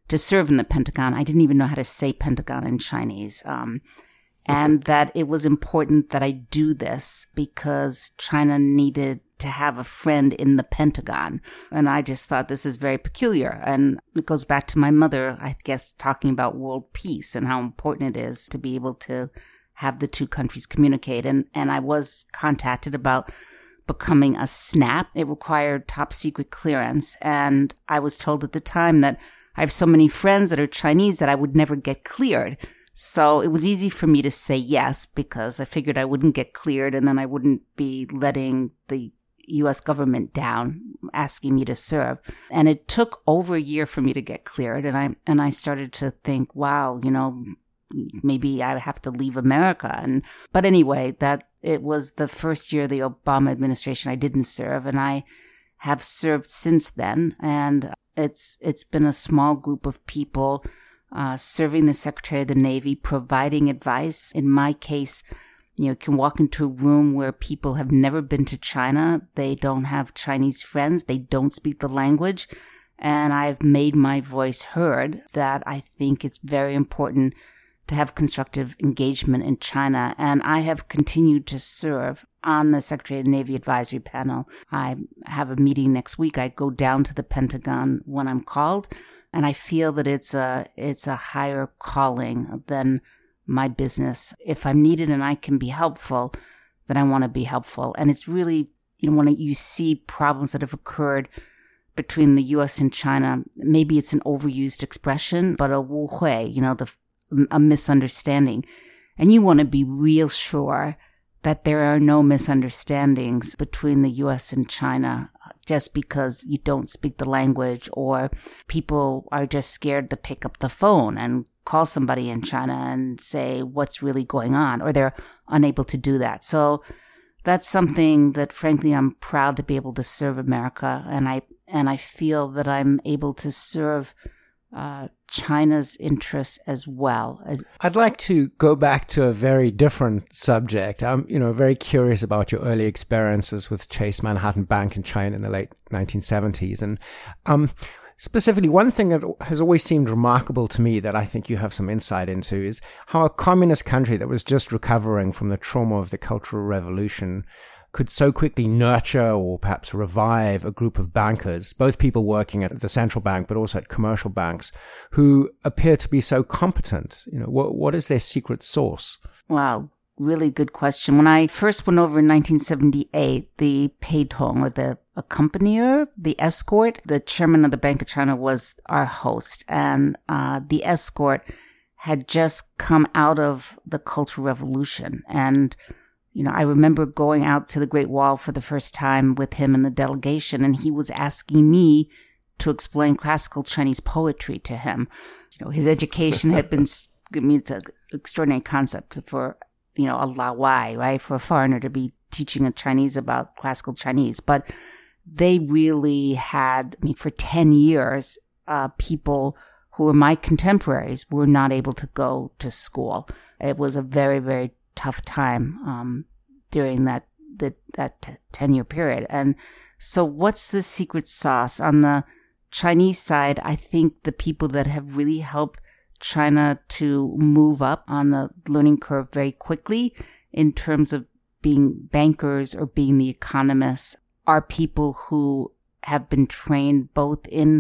to serve in the Pentagon. I didn't even know how to say Pentagon in Chinese. Um, and that it was important that I do this because China needed to have a friend in the Pentagon. And I just thought this is very peculiar. And it goes back to my mother, I guess, talking about world peace and how important it is to be able to have the two countries communicate. And, and I was contacted about becoming a SNAP. It required top secret clearance. And I was told at the time that I have so many friends that are Chinese that I would never get cleared. So it was easy for me to say yes because I figured I wouldn't get cleared and then I wouldn't be letting the U S government down, asking me to serve. And it took over a year for me to get cleared. And I and I started to think, wow, you know, maybe I have to leave America. And but anyway, that it was the first year of the Obama administration I didn't serve, and I have served since then. And it's it's been a small group of people uh, serving the Secretary of the Navy, providing advice. In my case, you know, you can walk into a room where people have never been to China. They don't have Chinese friends. They don't speak the language. And I've made my voice heard that I think it's very important to have constructive engagement in China. And I have continued to serve on the Secretary of the Navy Advisory Panel. I have a meeting next week. I go down to the Pentagon when I'm called. And I feel that it's a it's a higher calling than my business. If I'm needed and I can be helpful, then I want to be helpful. And it's really, you know, when you see problems that have occurred between the U S and China, maybe it's an overused expression, but a wuhui, you know, the a misunderstanding. And you want to be real sure that there are no misunderstandings between the U S and China just because you don't speak the language or people are just scared to pick up the phone and call somebody in China and say what's really going on, or they're unable to do that. So that's something that, frankly, I'm proud to be able to serve America, and I and I feel that I'm able to serve uh, China's interests as well. I'd like to go back to a very different subject. I'm, you know, very curious about your early experiences with Chase Manhattan Bank in China in the late nineteen seventies, and um. Specifically, one thing that has always seemed remarkable to me that I think you have some insight into is how a communist country that was just recovering from the trauma of the Cultural Revolution could so quickly nurture or perhaps revive a group of bankers, both people working at the central bank but also at commercial banks, who appear to be so competent. You know, what what is their secret sauce? Wow. Really good question. When I first went over in nineteen seventy-eight, the Peitong, or the accompanier, the escort, the chairman of the Bank of China was our host. And uh, the escort had just come out of the Cultural Revolution. And, you know, I remember going out to the Great Wall for the first time with him in the delegation, and he was asking me to explain classical Chinese poetry to him. You know, his education had been, I mean, it's an extraordinary concept for, you know, a la wai, right? For a foreigner to be teaching a Chinese about classical Chinese. But they really had, I mean, for ten years, uh, people who were my contemporaries were not able to go to school. It was a very, very tough time um, during that, that, that ten-year period. And so what's the secret sauce? On the Chinese side, I think the people that have really helped China to move up on the learning curve very quickly in terms of being bankers or being the economists are people who have been trained both in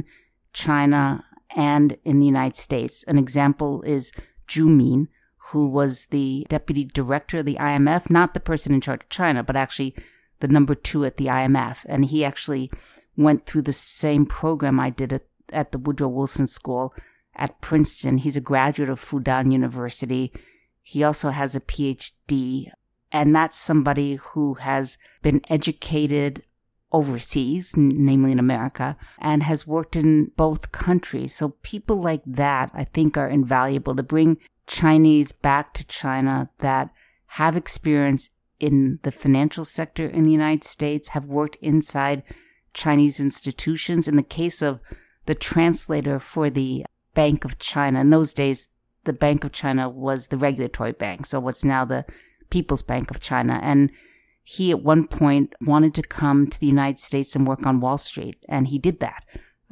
China and in the United States. An example is Zhu Min, who was the deputy director of the I M F, not the person in charge of China, but actually the number two at the I M F. And he actually went through the same program I did at, at the Woodrow Wilson School at Princeton. He's a graduate of Fudan University. He also has a P H D, and that's somebody who has been educated overseas, namely in America, and has worked in both countries. So people like that, I think, are invaluable to bring Chinese back to China that have experience in the financial sector in the United States, have worked inside Chinese institutions. In the case of the translator for the Bank of China, in those days, the Bank of China was the regulatory bank, so what's now the People's Bank of China. And he at one point wanted to come to the United States and work on Wall Street, and he did that.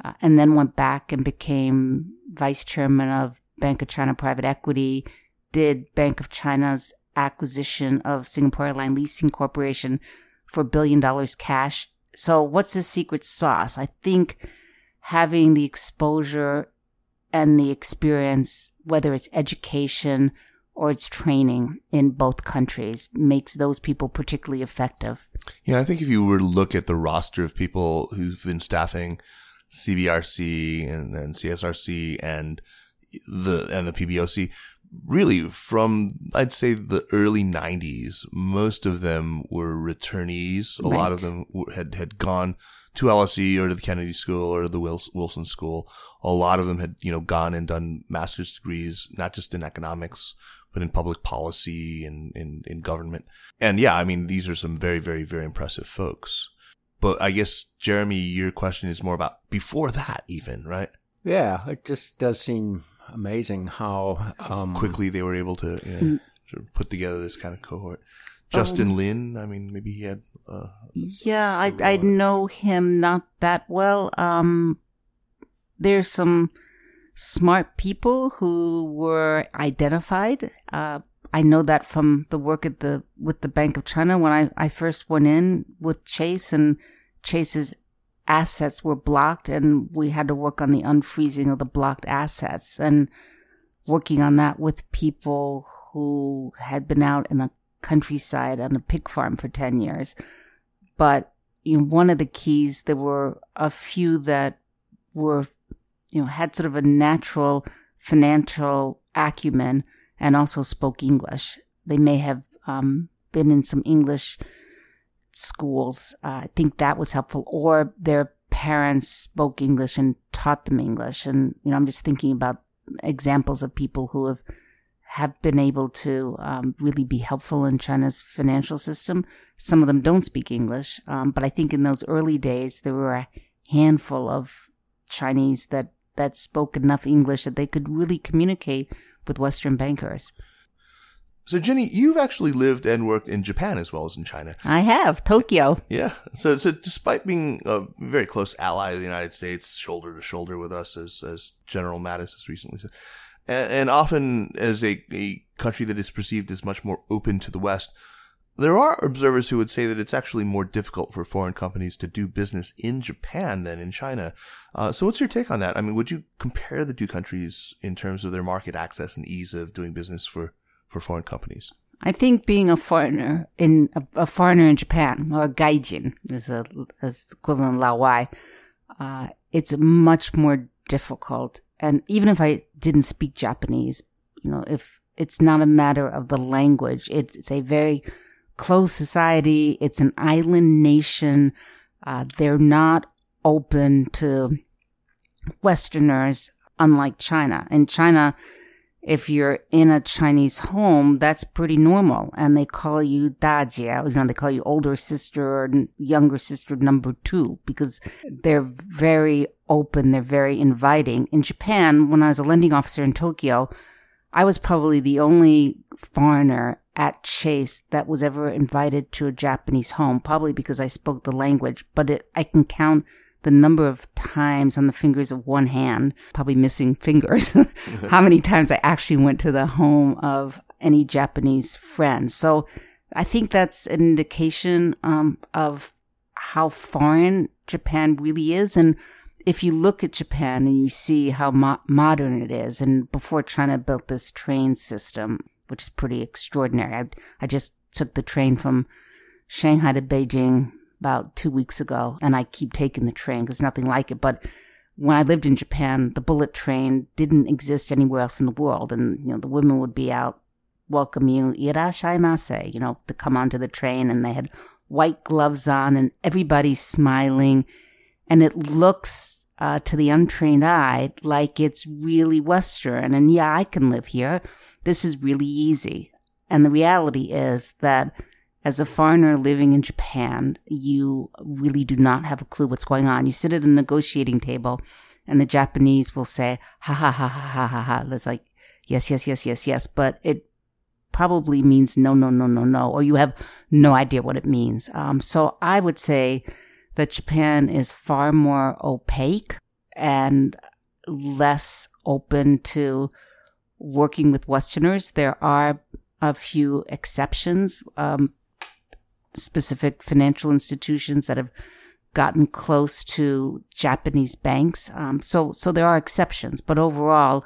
uh, and then went back and became vice chairman of Bank of China Private Equity, did Bank of China's acquisition of Singapore Airline Leasing Corporation for a billion dollars cash. So what's the secret sauce? I think having the exposure and the experience, whether it's education or it's training in both countries, makes those people particularly effective. Yeah, I think if you were to look at the roster of people who've been staffing C B R C and then C S R C and the and the P B O C, really from, I'd say, the early nineties, most of them were returnees. A Right. lot of them had, had gone to L S E or to the Kennedy School or to the Wilson School. A lot of them had, you know, gone and done master's degrees, not just in economics, but in public policy and in, in government. And yeah, I mean, these are some very, very, very impressive folks. But I guess, Jeremy, your question is more about before that even, right? Yeah, it just does seem amazing how um, quickly they were able to you know, sort of put together this kind of cohort. Justin Um, Lin, I mean, maybe he had. Uh, Yeah, I I know him not that well. Um, there's some smart people who were identified. Uh, I know that from the work at the with the Bank of China when I, I first went in with Chase, and Chase's assets were blocked, and we had to work on the unfreezing of the blocked assets, and working on that with people who had been out in the countryside on a pig farm for ten years. But you know, one of the keys, there were a few that were, you know, had sort of a natural financial acumen and also spoke English. They may have um, been in some English schools. Uh, I think that was helpful. Or their parents spoke English and taught them English. And, you know, I'm just thinking about examples of people who have have been able to um, really be helpful in China's financial system. Some of them don't speak English, um, but I think in those early days, there were a handful of Chinese that, that spoke enough English that they could really communicate with Western bankers. so, Jenny, you've actually lived and worked in Japan as well as in China. I have. Tokyo. Yeah. So, so despite being a very close ally of the United States, shoulder to shoulder with us, as as General Mattis has recently said, and, and often as a, a country that is perceived as much more open to the West, there are observers who would say that it's actually more difficult for foreign companies to do business in Japan than in China. Uh, so what's your take on that? I mean, would you compare the two countries in terms of their market access and ease of doing business for, for foreign companies? I think being a foreigner in a, a foreigner in Japan, or a gaijin, is a is equivalent of Laowai, uh, it's much more difficult. And even if I didn't speak Japanese, you know, if it's not a matter of the language, it's, it's a very closed society. It's an island nation. Uh, they're not open to Westerners, unlike China. In China, if you're in a Chinese home, that's pretty normal. And they call you dajie, you know, they call you older sister or younger sister number two, because they're very open. They're very inviting. In Japan, when I was a lending officer in Tokyo, I was probably the only foreigner at Chase that was ever invited to a Japanese home, probably because I spoke the language. But it, I can count the number of times on the fingers of one hand, probably missing fingers, how many times I actually went to the home of any Japanese friends. So I think that's an indication um, of how foreign Japan really is. And if you look at Japan and you see how mo- modern it is, and before China built this train system, which is pretty extraordinary. I, I just took the train from Shanghai to Beijing about two weeks ago, and I keep taking the train because nothing like it. But when I lived in Japan, the bullet train didn't exist anywhere else in the world. And, you know, the women would be out, welcome you, irashaimase, you know, to come onto the train, and they had white gloves on and everybody's smiling. And it looks uh, to the untrained eye like it's really Western. And yeah, I can live here. This is really easy. And the reality is that as a foreigner living in Japan, you really do not have a clue what's going on. You sit at a negotiating table and the Japanese will say, ha ha ha ha ha ha ha. It's like, yes, yes, yes, yes, yes. But it probably means no, no, no, no, no. Or you have no idea what it means. Um, so I would say that Japan is far more opaque and less open to working with Westerners. There are a few exceptions, um, specific financial institutions that have gotten close to Japanese banks. Um, so, so there are exceptions, but overall,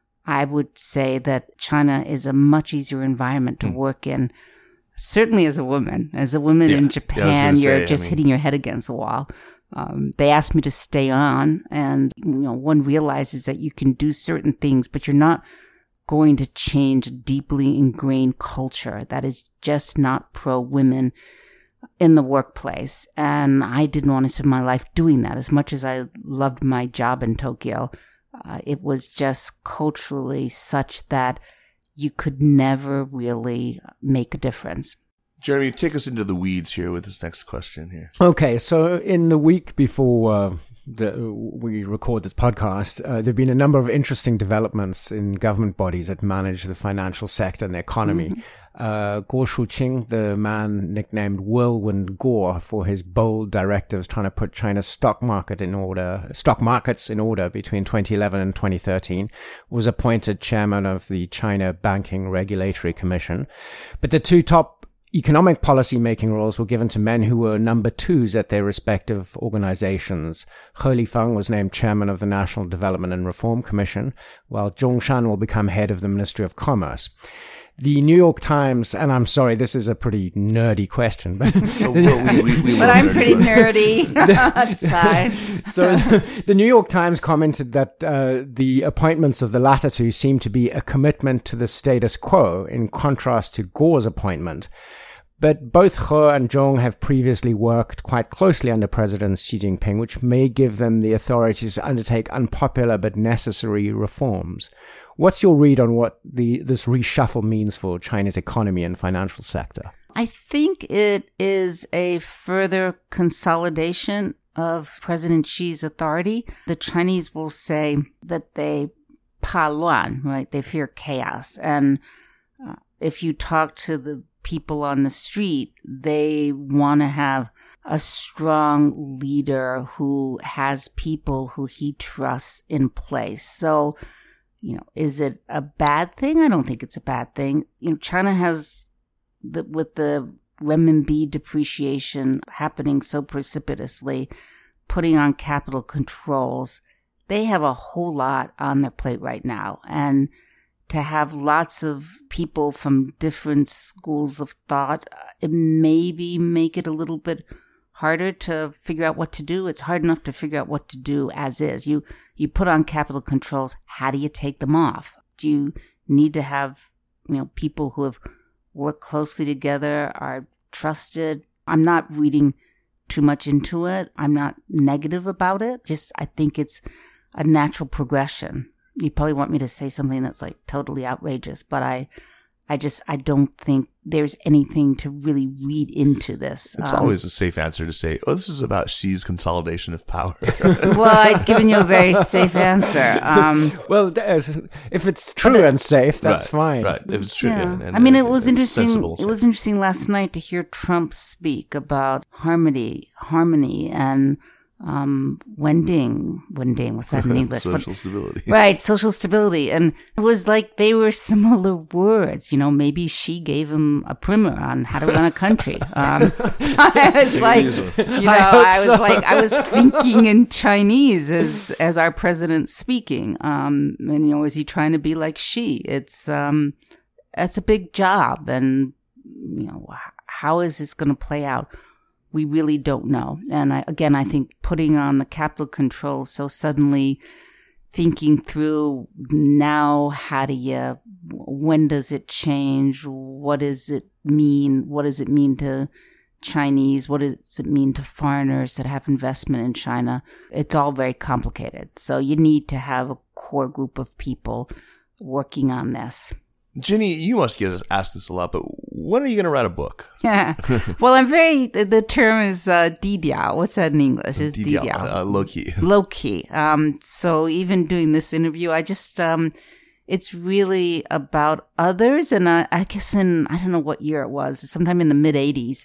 I would say that China is a much easier environment to mm. work in. Certainly as a woman. As a woman yeah. in Japan, yeah, you're say, just I mean... hitting your head against the wall. Um, they asked me to stay on, and you know, one realizes that you can do certain things, but you're not going to change a deeply ingrained culture that is just not pro-women in the workplace. And I didn't want to spend my life doing that. As much as I loved my job in Tokyo, uh, it was just culturally such that you could never really make a difference. Jeremy, take us into the weeds here with this next question here. Okay, so in the week before uh, the, we record this podcast, uh, there have been a number of interesting developments in government bodies that manage the financial sector and the economy. Mm-hmm. Uh, Guo Shuqing, the man nicknamed Whirlwind Guo for his bold directives trying to put China's stock market in order, stock markets in order between twenty eleven and twenty thirteen, was appointed chairman of the China Banking Regulatory Commission. But the two top economic policy making roles were given to men who were number twos at their respective organizations. He Lifeng was named chairman of the National Development and Reform Commission, while Zhong Shan will become head of the Ministry of Commerce. The New York Times, and I'm sorry, this is a pretty nerdy question, but oh, well, we, we, we but I'm pretty nerdy. That's fine. So the New York Times commented that uh, the appointments of the latter two seem to be a commitment to the status quo, in contrast to Guo's appointment. But both He and Zhong have previously worked quite closely under President Xi Jinping, which may give them the authority to undertake unpopular but necessary reforms. What's your read on what the this reshuffle means for China's economy and financial sector? I think it is a further consolidation of President Xi's authority. The Chinese will say that they pa luan, right? They fear chaos. And uh, if you talk to the people on the street, they want to have a strong leader who has people who he trusts in place. So, you know, is it a bad thing? I don't think it's a bad thing. You know, China has, the, with the renminbi depreciation happening so precipitously, putting on capital controls, they have a whole lot on their plate right now. And to have lots of people from different schools of thought, it maybe make it a little bit harder to figure out what to do. It's hard enough to figure out what to do as is. You you put on capital controls. How do you take them off? Do you need to have, you know, people who have worked closely together, are trusted? I'm not reading too much into it. I'm not negative about it. Just I think it's a natural progression. You probably want me to say something that's like totally outrageous, but I, I just, I don't think there's anything to really read into this. It's um, always a safe answer to say, oh, this is about Xi's consolidation of power. Well, I've given you a very safe answer. Um, well, if it's true it, and safe, that's right, fine. Right, if it's true. Yeah. And, and, I mean, it and, was interesting. Sensible, it was interesting last night to hear Trump speak about harmony, harmony and Um, Wending, Wending, what's that in English? Social stability. Right, social stability. And it was like they were similar words. You know, maybe she gave him a primer on how to run a country. Um, I was like, you know, I, I was so. like, I was thinking in Chinese as, as our president's speaking. Um, and, you know, is he trying to be like she? It's, um, it's a big job. And, you know, how is this going to play out? We really don't know. And I, again, I think putting on the capital control so suddenly, thinking through now, how do you, when does it change? What does it mean? What does it mean to Chinese? What does it mean to foreigners that have investment in China? It's all very complicated. So you need to have a core group of people working on this. Ginny, you must get asked this a lot, but when are you going to write a book? Yeah. Well, I'm very, the, the term is uh, didiao. What's that in English? It's didiao. didiao. Uh, low key. Low key. Um, so even doing this interview, I just, um, it's really about others. And I, I guess in, I don't know what year it was, sometime in the mid eighties,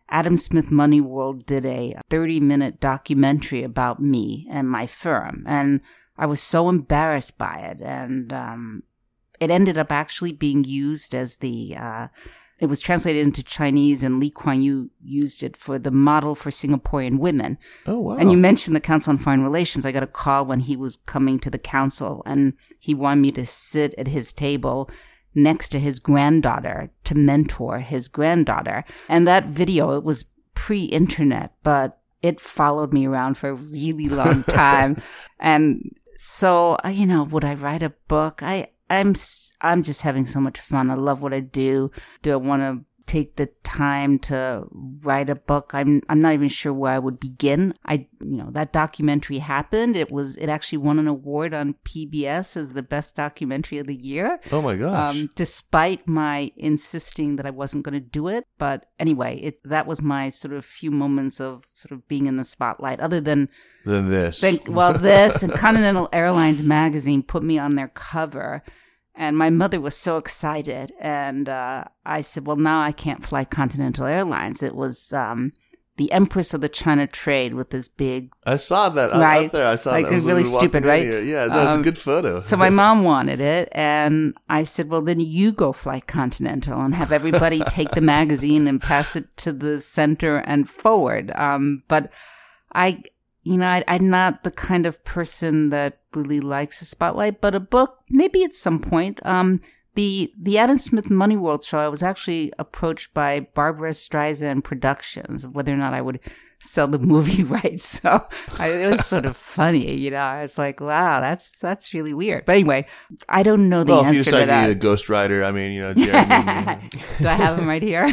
Adam Smith Money World did a thirty-minute documentary about me and my firm. And I was so embarrassed by it. And um, it ended up actually being used as the... Uh, it was translated into Chinese, and Lee Kuan Yew used it for the model for Singaporean women. Oh, wow. And you mentioned the Council on Foreign Relations. I got a call when he was coming to the council, and he wanted me to sit at his table next to his granddaughter to mentor his granddaughter. And that video, it was pre-internet, but it followed me around for a really long time. And so, you know, would I write a book? I... I'm I'm just having so much fun. I love what I do. Do I want to take the time to write a book? I'm I'm not even sure where I would begin. I you know that documentary happened. It was it actually won an award on P B S as the best documentary of the year. Oh my gosh! Um, despite my insisting that I wasn't going to do it, but anyway, it that was my sort of few moments of sort of being in the spotlight. Other than than this, than, well, this and Continental Airlines magazine put me on their cover. And my mother was so excited. And uh, I said, well, now I can't fly Continental Airlines. It was um, the Empress of the China Trade with this big... I saw that right? up there. I saw like, that. It was really stupid, right? Here. Yeah, that's um, a good photo. So my mom wanted it. And I said, well, then you go fly Continental and have everybody take the magazine and pass it to the center and forward. Um, but I... You know, I, I'm not the kind of person that really likes the spotlight, but a book, maybe at some point. Um, the the Adam Smith Money World show, I was actually approached by Barbara Streisand Productions, whether or not I would sell the movie rights. So I, it was sort of funny, you know. I was like, wow, that's that's really weird. But anyway, I don't know the well, answer if you to decide that. you need a ghostwriter, I mean, you know, Jeremy. Do I have him right here?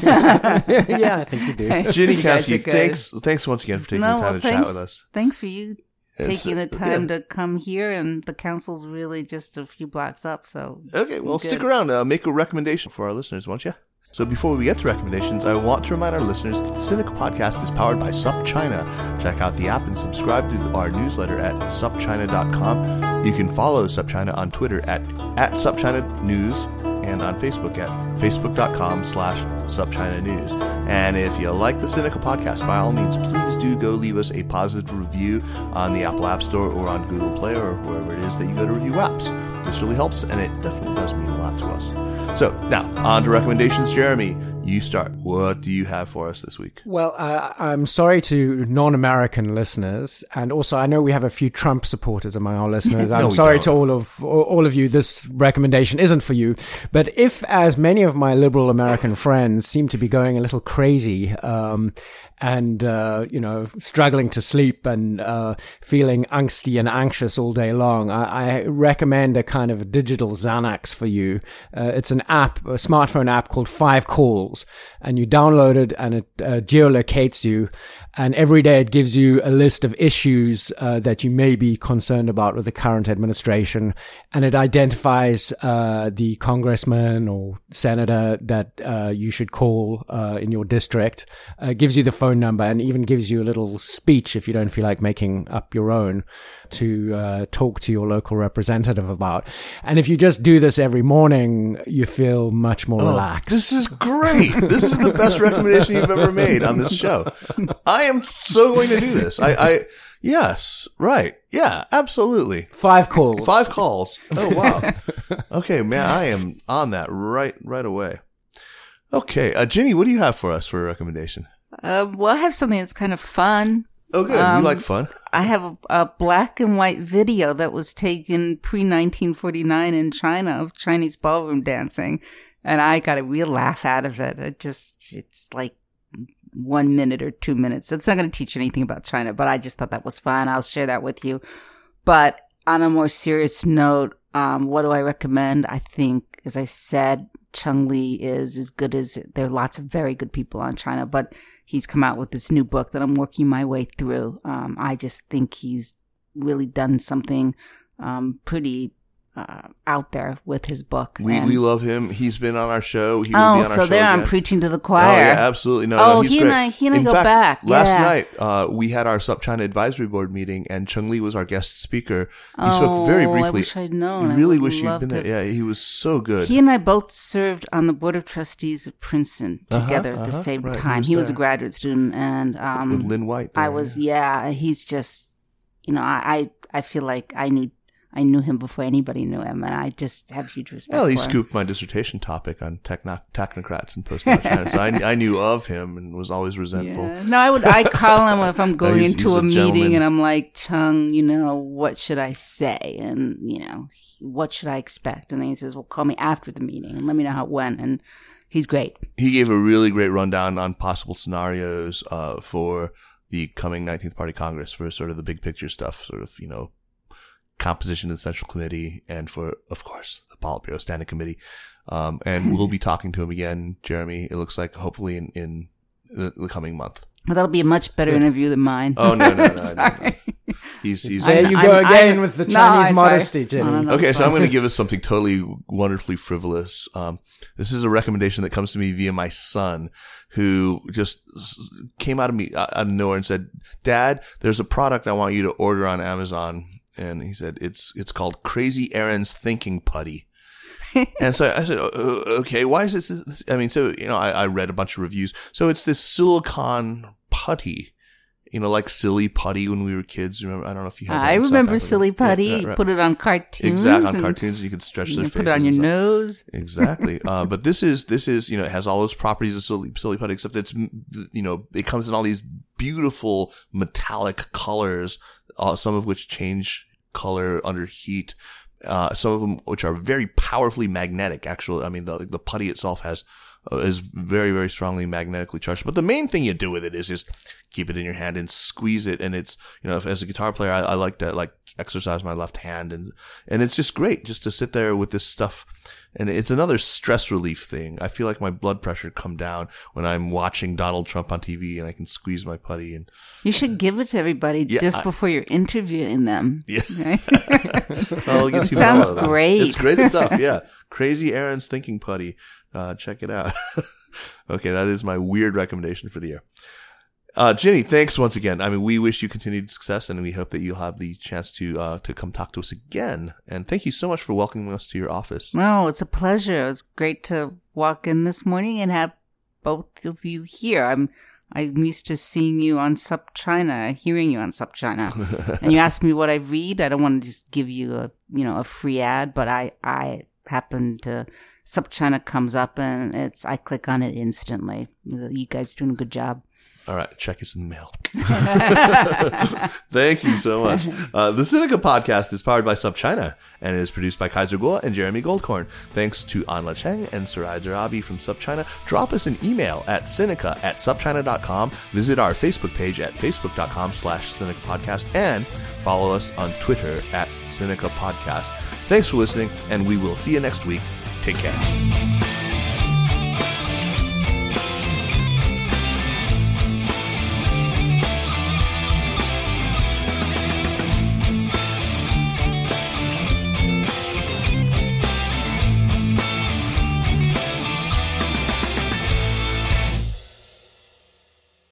Yeah, I think you do. Ginny You guys Kowski, are good. thanks, thanks once again for taking No, the time well, to thanks, chat with us. Thanks for you It's, taking the time yeah. to come here, and the council's really just a few blocks up. So Okay, well, good. stick around. Uh, make a recommendation for our listeners, won't you? So before we get to recommendations, I want to remind our listeners that the Sinica Podcast is powered by SupChina. Check out the app and subscribe to our newsletter at sup china dot com. You can follow SupChina on Twitter at, at SupChinaNews and on Facebook at facebook.com slash SupChinaNews. And if you like the Sinica Podcast, by all means, please do go leave us a positive review on the Apple App Store or on Google Play or wherever it is that you go to review apps. This really helps, and it definitely does mean a lot to us. So, now, on to recommendations. Jeremy, you start. What do you have for us this week? Well, uh, I'm sorry to non-American listeners, and also I know we have a few Trump supporters among our listeners. I'm No, we sorry don't. to all of all of you. This recommendation isn't for you. But if, as many of my liberal American friends seem to be going a little crazy, um, and uh, you know, struggling to sleep and uh, feeling angsty and anxious all day long, I, I recommend a kind of digital Xanax for you. Uh, it's an app, a smartphone app called Five Calls, and you download it, and it uh, geolocates you. And every day it gives you a list of issues uh, that you may be concerned about with the current administration. And it identifies uh, the congressman or senator that uh, you should call uh, in your district, uh, gives you the phone number, and even gives you a little speech if you don't feel like making up your own to uh, talk to your local representative about. And if you just do this every morning, you feel much more Oh, relaxed. this is great. This is the best recommendation you've ever made on this show. I am so going to do this. I, I yes, right. Yeah, absolutely. Five calls. Five calls. Oh, wow. Okay, man, I am on that right right away. Okay, uh, Ginny, what do you have for us for a recommendation? Uh, well, I have something that's kind of fun. Oh, good. Um, we like fun. I have a, a black and white video that was taken pre nineteen forty-nine in China of Chinese ballroom dancing. And I got a real laugh out of it. It just, it's like one minute or two minutes. It's not going to teach you anything about China, but I just thought that was fun. I'll share that with you. But on a more serious note, um, what do I recommend? I think, as I said, Cheng Li is as good as, there are lots of very good people on China, but he's come out with this new book that I'm working my way through. Um, I just think he's really done something um, pretty uh, out there with his book. We and, we love him. He's been on our show. He will oh, be on our so show there again. I'm preaching to the Oh choir. yeah, absolutely. No, oh, no, he's he great. and I, he and I In go fact, back. Last yeah. night, uh, we had our SupChina advisory board meeting, and Cheng Li was our guest speaker. He oh, spoke very briefly. I wish I'd known. I really I wish you'd loved been there. it. Yeah, he was so good. He and I both served on the board of trustees of Princeton together Uh-huh, at the uh-huh, same right, he time. was He was, there. a graduate student, and um, With Lynn White. I there, was. yeah. Yeah, he's just, you know, I, I, I feel like I knew. I knew him before anybody knew him, and I just have huge respect Well, he for him. scooped my dissertation topic on techno- technocrats and post-modern China, so I, I knew of him and was always resentful. Yeah. No, I would. I call him if I'm going he's- into he's a, a meeting gentleman. and I'm like, Chung, you know, what should I say, and you know, what should I expect? And then he says, well, call me after the meeting and let me know how it went. And he's great. He gave a really great rundown on possible scenarios uh, for the coming nineteenth Party Congress, for sort of the big picture stuff, sort of, you know, composition of the Central Committee, and for, of course, the Politburo Standing Committee. Um, and we'll be talking to him again, Jeremy, it looks like, hopefully in, in the, the coming month. Well, that'll be a much better interview than mine. Oh, no, no, no. no, Sorry. no. He's, he's There I'm- you I'm- go again I'm- with the no, Chinese I'm sorry. modesty, Jenny. No, no, no. Okay, so fine. I'm going to give us something totally wonderfully frivolous. Um, this is a recommendation that comes to me via my son, who just s- came out of me out of nowhere and said, "Dad, there's a product I want you to order on Amazon." And he said, "It's it's called Crazy Aaron's Thinking Putty." And so I said, "O- "Okay, why is this?" this? I mean, so you know, I, I read a bunch of reviews. So it's this silicone putty. You know, like Silly Putty when we were kids. Remember? I don't know if you had that I in South remember Africa. Silly Putty. Yeah, right, You right. put it on cartoons. Exactly, on and cartoons, you could stretch You their can faces. put it on your and stuff. nose. Exactly. uh, but this is, this is, you know, it has all those properties of Silly, silly Putty, except it's, you know, it comes in all these beautiful metallic colors, uh, some of which change color under heat. Uh, some of them which are very powerfully magnetic. Actually, I mean, the, the putty itself has, uh, is very, very strongly magnetically charged. But the main thing you do with it is just keep it in your hand and squeeze it. And it's, you know, if, as a guitar player, I, I like to like exercise my left hand, and, and it's just great just to sit there with this stuff. And it's another stress relief thing. I feel like my blood pressure come down when I'm watching Donald Trump on T V and I can squeeze my putty. And You should give it to everybody Yeah, just I- before you're interviewing them. yeah, Right? I'll get you Sounds more of that. great. It's great stuff. Yeah, Crazy Aaron's Thinking Putty. Uh, check it out. Okay, that is my weird recommendation for the year. Uh, Ginny, thanks once again. I mean, we wish you continued success, and we hope that you'll have the chance to uh, to come talk to us again. And thank you so much for welcoming us to your office. No, it's a pleasure. It was great to walk in this morning and have both of you here. I'm I'm used to seeing you on SupChina, hearing you on SupChina. And you asked me what I read. I don't want to just give you a you know a free ad, but I I happen to SupChina comes up and it's I click on it instantly. You guys doing a good job. All right, check is in the mail. Thank you so much. Uh, the Sinica podcast is powered by SupChina and is produced by Kaiser Kuo and Jeremy Goldkorn. Thanks to Anla Cheng and Sarai Darabi from SupChina. Drop us an email at Sinica at SupChina dot com. Visit our Facebook page at Facebook dot com slash Sinica Podcast and follow us on Twitter at Sinica Podcast. Thanks for listening, and we will see you next week. Take care.